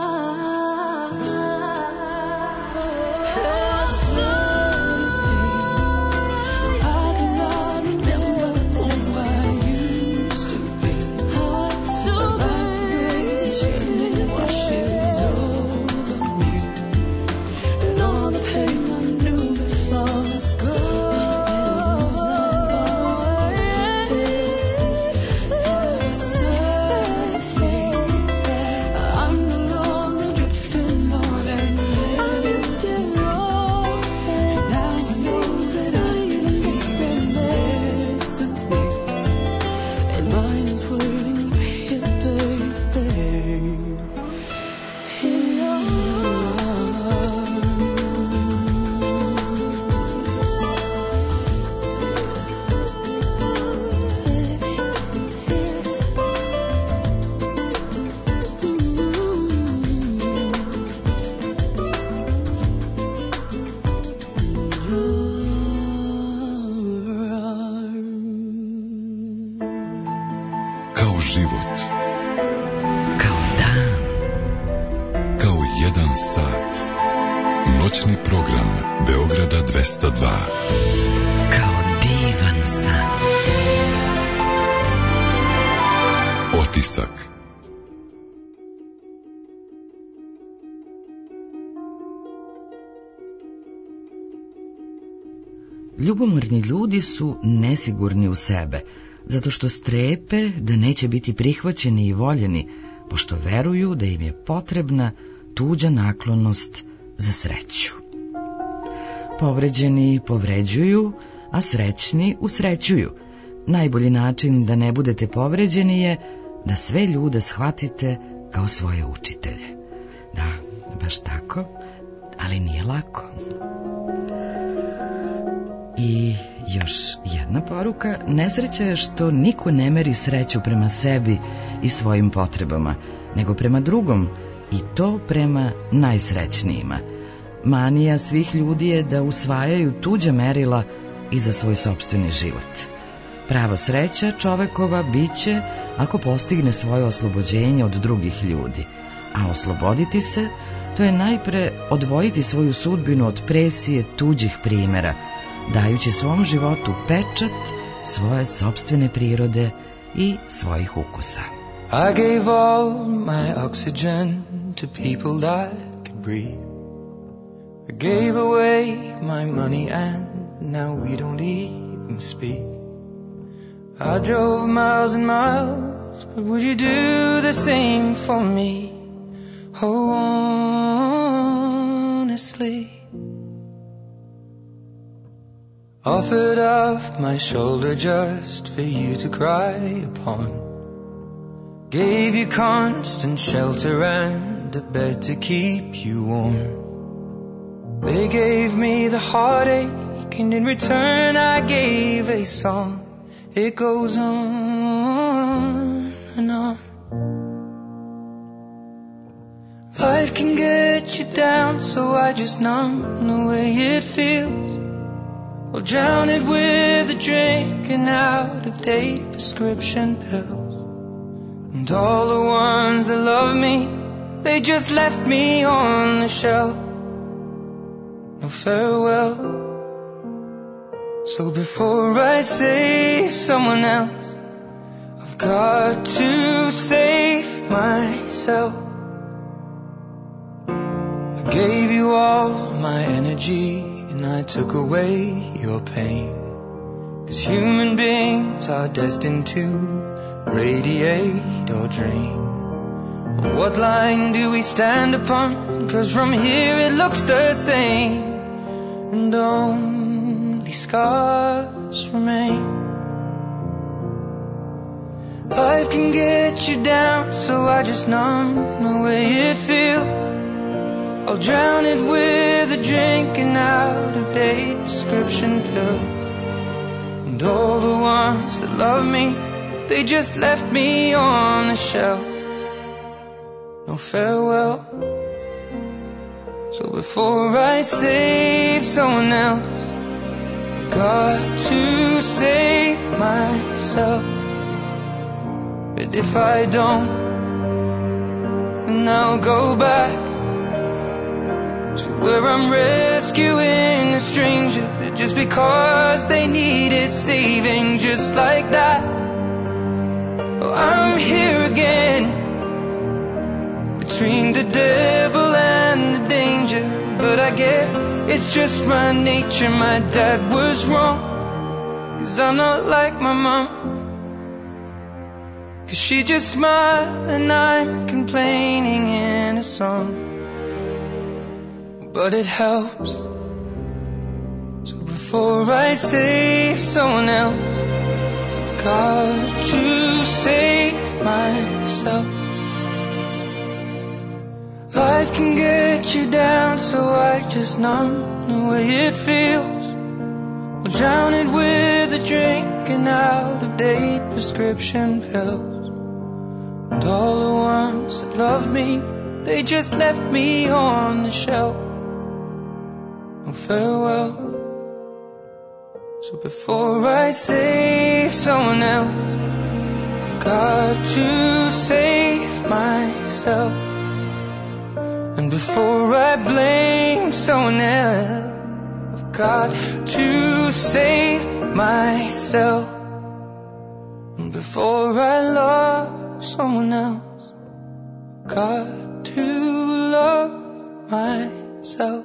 Noćni program Beograda dvesta dva. Kao divan san. Otisak. Ljubomorni ljudi su nesigurni u sebe, zato što strepe da neće biti prihvaćeni i voljeni, pošto veruju da im je potrebna tuđa naklonost za sreću. Povređeni povređuju, a srećni usrećuju. Najbolji način da ne budete povređeni je da sve ljude shvatite kao svoje učitelje. Da, baš tako, ali nije lako. I još jedna poruka, nesreća je što niko ne meri sreću prema sebi i svojim potrebama, nego prema drugom, i to prema najsrećnijima. Manija svih ljudi je da usvajaju tuđa merila i za svoj sopstveni život. Prava sreća čovekova biće ako postigne svoje oslobođenje od drugih ljudi, a osloboditi se, to je najpre odvojiti svoju sudbinu od presije tuđih primera, dajući svom životu pečat svoje sopstvene prirode i svojih ukusa. I gave all my oxygen to people that could breathe. I gave away my money and now we don't even speak. I drove miles and miles, but would you do the same for me? Oh, honestly. Offered up my shoulder just for you to cry upon. Gave you constant shelter and a bed to keep you warm. They gave me the heartache and in return I gave a song. It goes on and on. Life can get you down, so I just numb the way it feels. I'll drown it with a drink and out-of-date prescription pills. And all the ones that love me, they just left me on the shelf. No farewell. So before I save someone else, I've got to save myself. I gave you all my energy and I took away your pain. 'Cause human beings are destined to radiate or drain. What line do we stand upon? 'Cause from here it looks the same, and only scars remain. Life can get you down, so I just numb the way it feels. I'll drown it with a drink and out-of-date prescription pills. And all the ones that love me, they just left me on the shelf. No farewell. So before I save someone else, got to save myself. But if I don't, then I'll go back to where I'm rescuing a stranger just because they needed saving, just like that. Oh, I'm here again, between the devil and the danger. But I guess it's just my nature. My dad was wrong, 'cause I'm not like my mom. 'Cause she just smiled and I'm complaining in a song. But it helps. So before I save someone else, got to save myself. Life can get you down, so I just numb the way it feels. Or drown it with a drink and out-of-date prescription pills. And all the ones that love me, they just left me on the shelf. Oh, farewell. So before I save someone else, I've got to save myself. And before I blame someone else, I've got to save myself. And before I love someone else, I've got to love myself.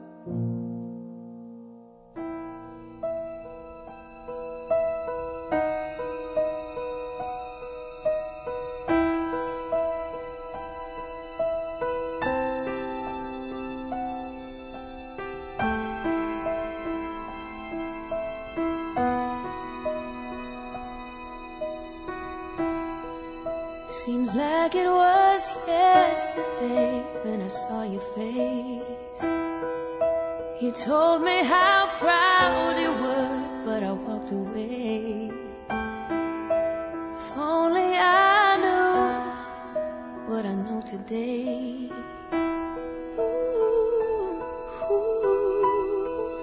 Seems like it was yesterday when I saw your face. You told me how proud you were, but I walked away. If only I knew what I know today. Ooh, ooh.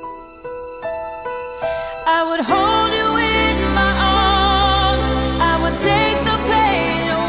I would hold you in my arms, I would take the pain away.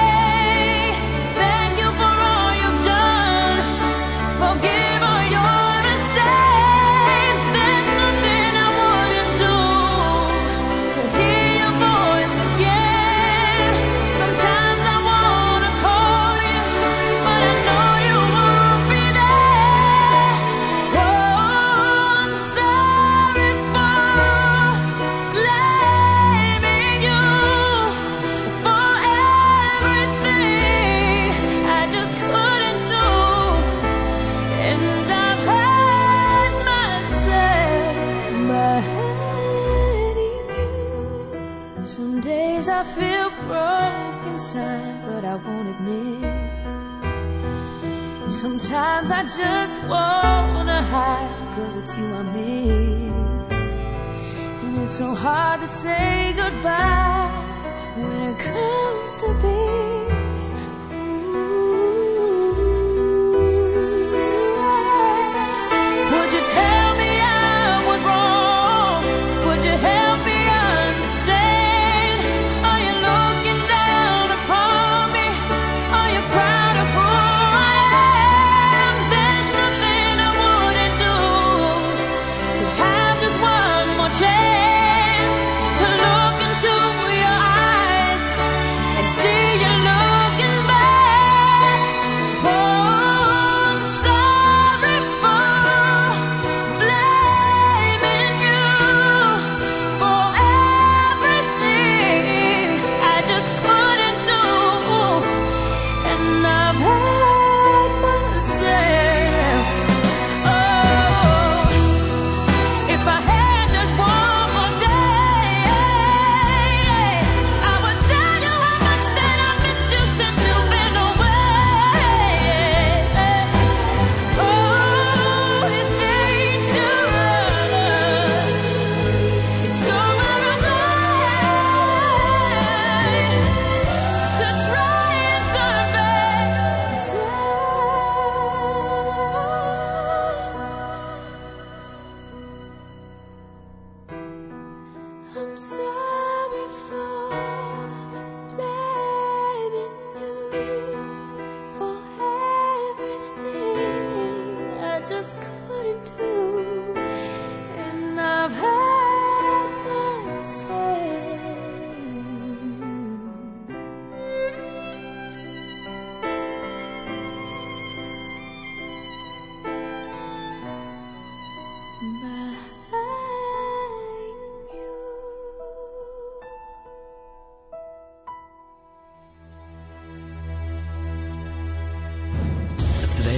I feel broke inside, but I won't admit. Sometimes I just wanna hide, 'cause it's you I miss. And it's so hard to say goodbye when it comes to this. Ooh. Would you tell me I was wrong? Would you help me understand? Chance to look into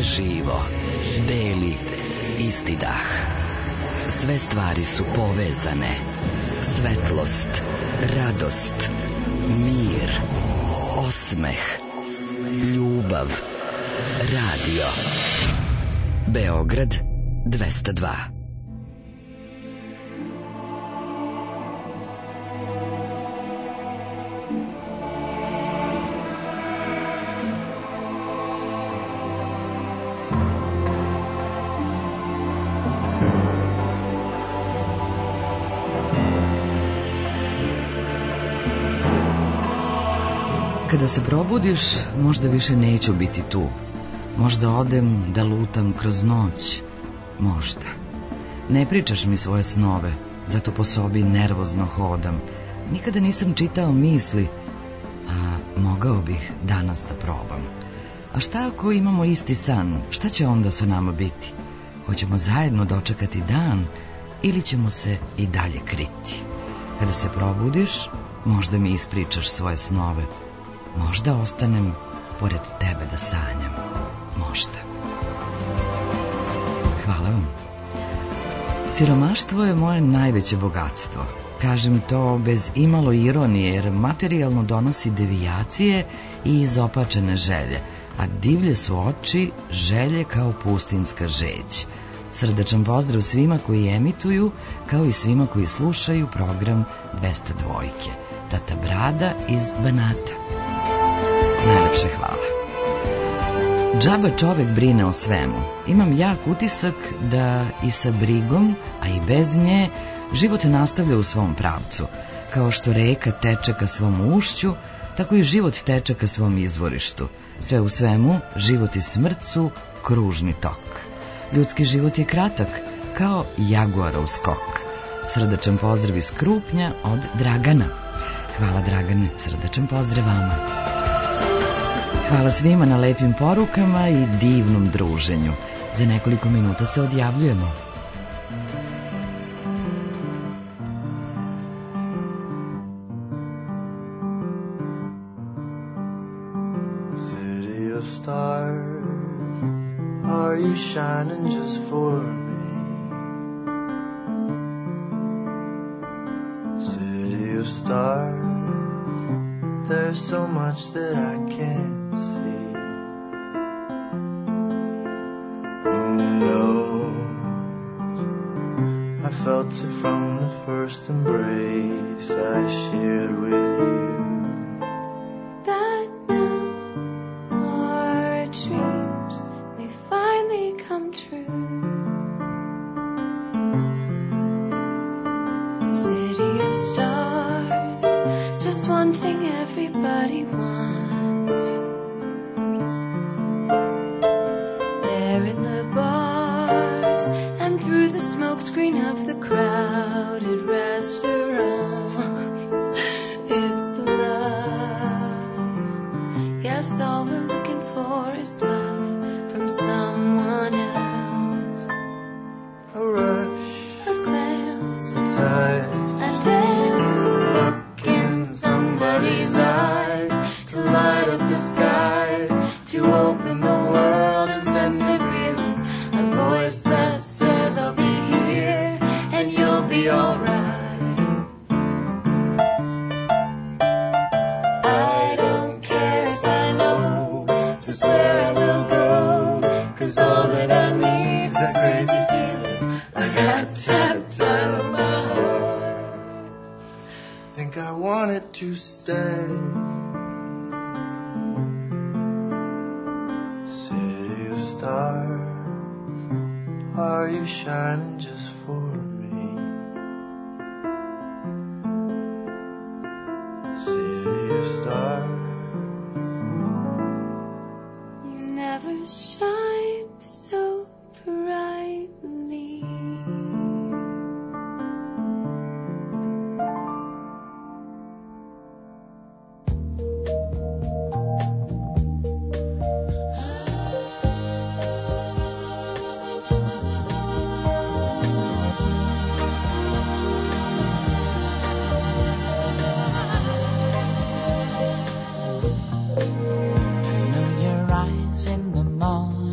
Sve živo, deli isti dah. Sve stvari su povezane. Svetlost, radost, mir, osmeh, ljubav. Radio Beograd dvesta dva. Kada se probudiš, možda više neću biti tu. Možda odem da lutam kroz noć. Možda. Ne pričaš mi svoje snove, zato po sobi nervozno hodam. Nikada nisam čitao misli, a mogao bih danas da probam. A šta ako imamo isti san, šta će onda sa nama biti? Hoćemo zajedno dočekati dan ili ćemo se i dalje kriti? Kada se probudiš, možda mi ispričaš svoje snove. Možda ostanem pored tebe da sanjam. Možda. Hvala vam. Siromaštvo je moje najveće bogatstvo. Kažem to bez imalo ironije, jer materijalno donosi devijacije i izopačene želje, a divlje su oči, želje kao pustinska žeđ. Srdačan pozdrav svima koji emituju, kao i svima koji slušaju program dvesta dva. Tata Brada iz Banata. Najlepše hvala. Džaba čovek brine o svemu. Imam jak utisak da i sa brigom, a i bez nje, život nastavlja u svom pravcu. Kao što reka teče ka svom ušću, tako i život teče ka svom izvorištu. Sve u svemu, život i smrt su kružni tok. Ljudski život je kratak, kao jaguarov skok. Srdačan pozdrav iz Krupnja od Dragana. Hvala Dragane, srdačan pozdrav vama. Hvala svima na lepim porukama i divnom druženju. Za nekoliko minuta se odjavljujemo. City of stars, are you shining just for me? City of stars, there's so much that I can't. I felt it from the first embrace I shared with you. That now our dreams may finally come true. City of stars, just one thing everybody wants. There in the bars and through the smoke screen of the crowded restaurant, it's love. Yes, all we're looking for is love from someone else. A rush, a glance, a touch, a dance, a look in somebody's eyes to light up the skies, to open the world and send it reeling. A voice that says I'll be here and you'll be alright. I don't care if I know just where I will go, 'cause all that I need's this crazy feeling I got tapped out of my heart. Think I wanted to stay. City of stars, are you shining just for me? City of stars, You never shine so brightly. Know your eyes in the morning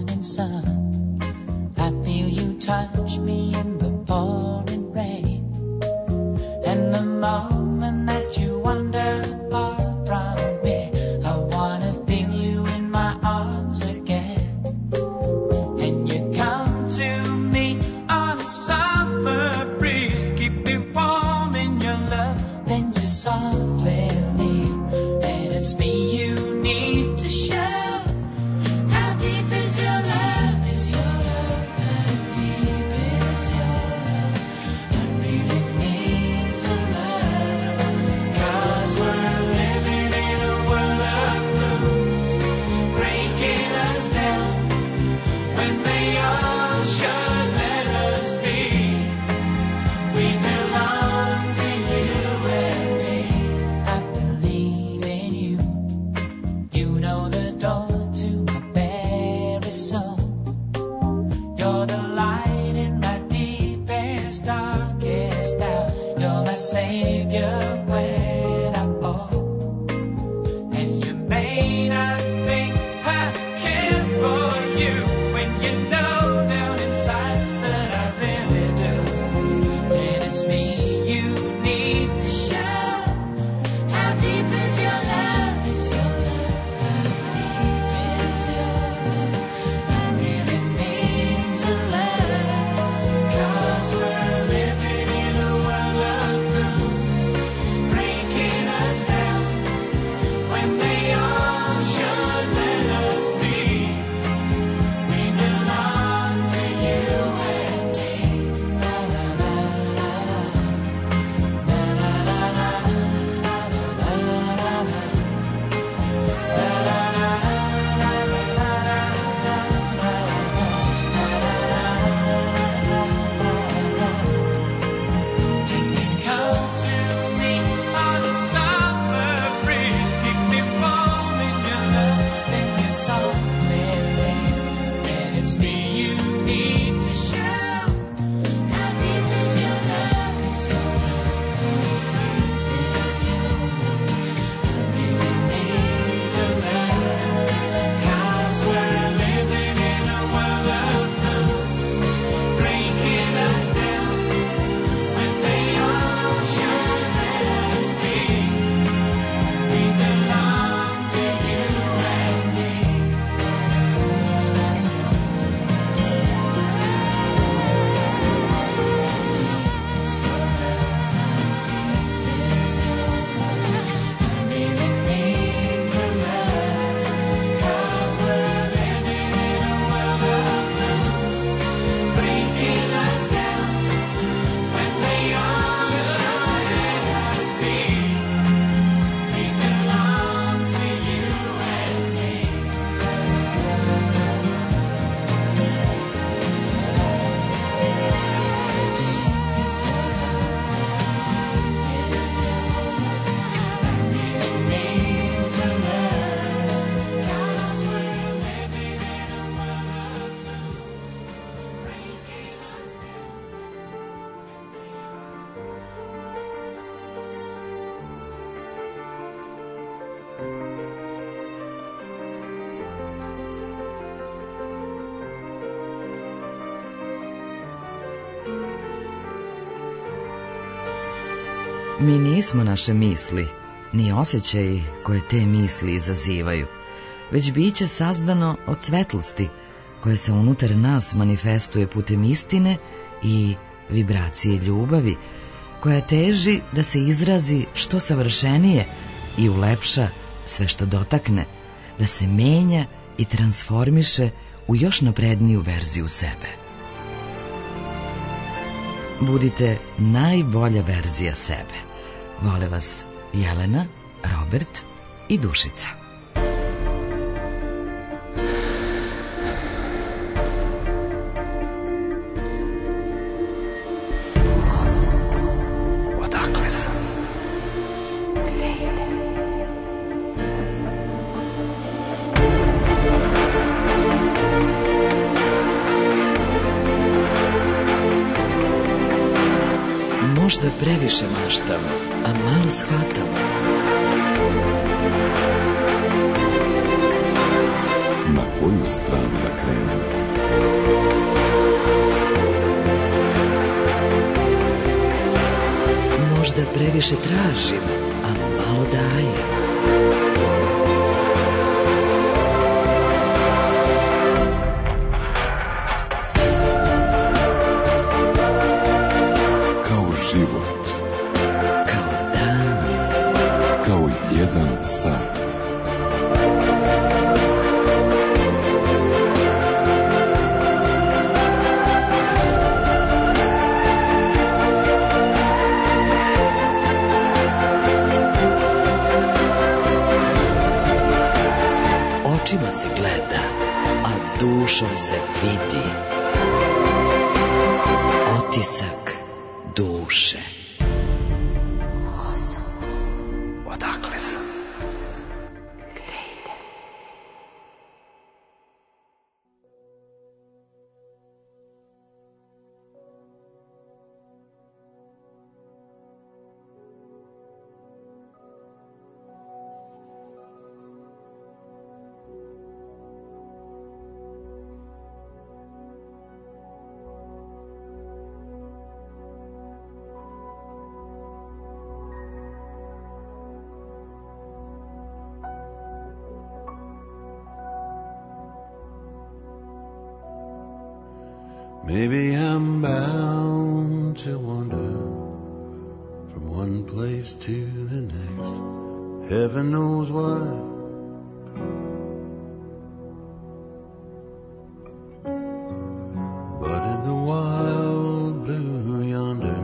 it's me you need to show. How deep is your love? Is your love? How deep is your love? I really need to learn. 'Cause we're living in a world of blues, breaking us down when they all should let us be. We belong to you and me. I believe in you. You know the door to my very soul. You're the light in my deepest, darkest doubt. You're my savior when I fall. And you may not think I care for you when you know down inside that I really do. Then it's me you need to show. How deep is your love? Is your love? How deep is your love? I really need to learn. 'Cause we're living in a world of blues, breaking us down when they all should let us be. We belong to you and me. La la la la la. La la la la. La la la la la. La la la la Can you come to me on a summer breeze? Keep me warm in your love, then you softly leave. And it's me you need to show. How deep is your love? Is your love? How deep is your love? I really need to learn. 'Cause we're living in a world of blues, breaking us down when they all should let us be. We belong to you and me. I really need to learn. 'Cause we're living in a world of blues, breaking us down when they all should let us be. We belong to you and me. I really need to learn. 'Cause we're living in a world of blues, breaking us down. Mi nismo naše misli, ni osjećaji koje te misli izazivaju, već biće sazdano od svetlosti koje se unutar nas manifestuje putem istine i vibracije ljubavi, koja teži da se izrazi što savršenije i ulepša sve što dotakne, da se menja i transformiše u još napredniju verziju sebe. Budite najbolja verzija sebe. Vole vas Jelena, Robert i Dušica. Odakle sam? Možda previše maštam, a malo shvatam. Na koju stranu da krenem? Možda previše tražim, a malo dajem. Život. Kao dan. Kao jedan sat. očima se gleda, a dušom se vidi. Otisak duše. Odakle sam? Maybe I'm bound to wander from one place to the next. Heaven knows why. But in the wild blue yonder,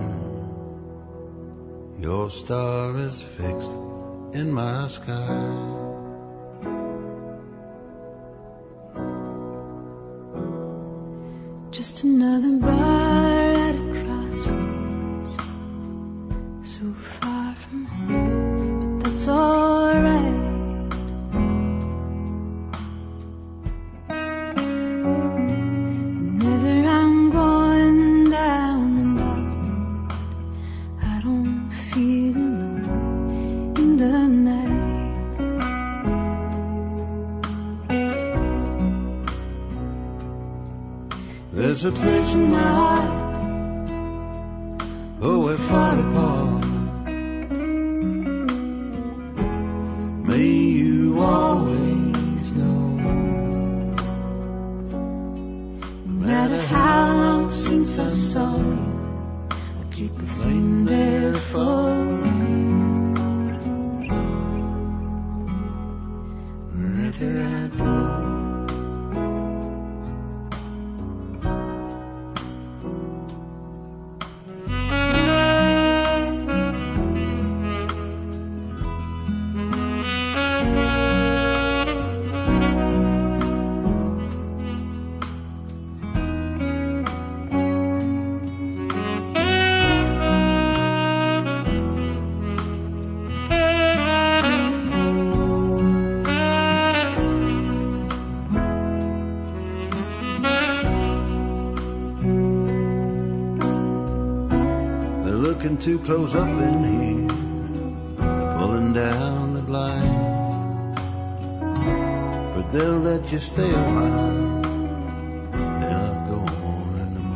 your star is fixed in my sky. Just another bar at a crossroads, so far from home, but that's alright. Whenever I'm going down the dark road, I don't feel alone in the night. There's a place in my heart, oh, we're far apart. May you always know, No matter how long since I saw you, I'll keep a flame there for you. Wherever I go. too close up in here, pulling down the blinds, but they'll let you stay a while, then I'll go on in the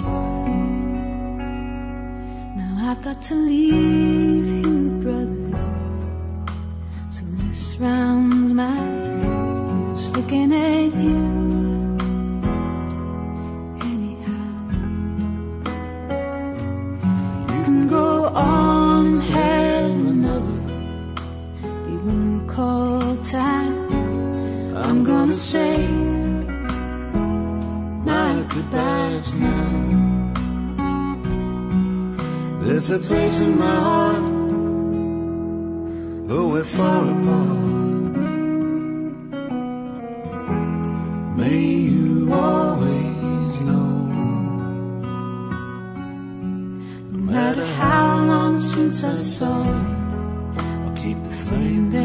morning. Now I've got to leave you, brother, so this round's mine, just looking at you. On have another, they won't call time. I'm gonna say my goodbyes now. There's a place in my heart, though we're far apart. May you always know, no matter how long since I saw you, I'll keep the flame there.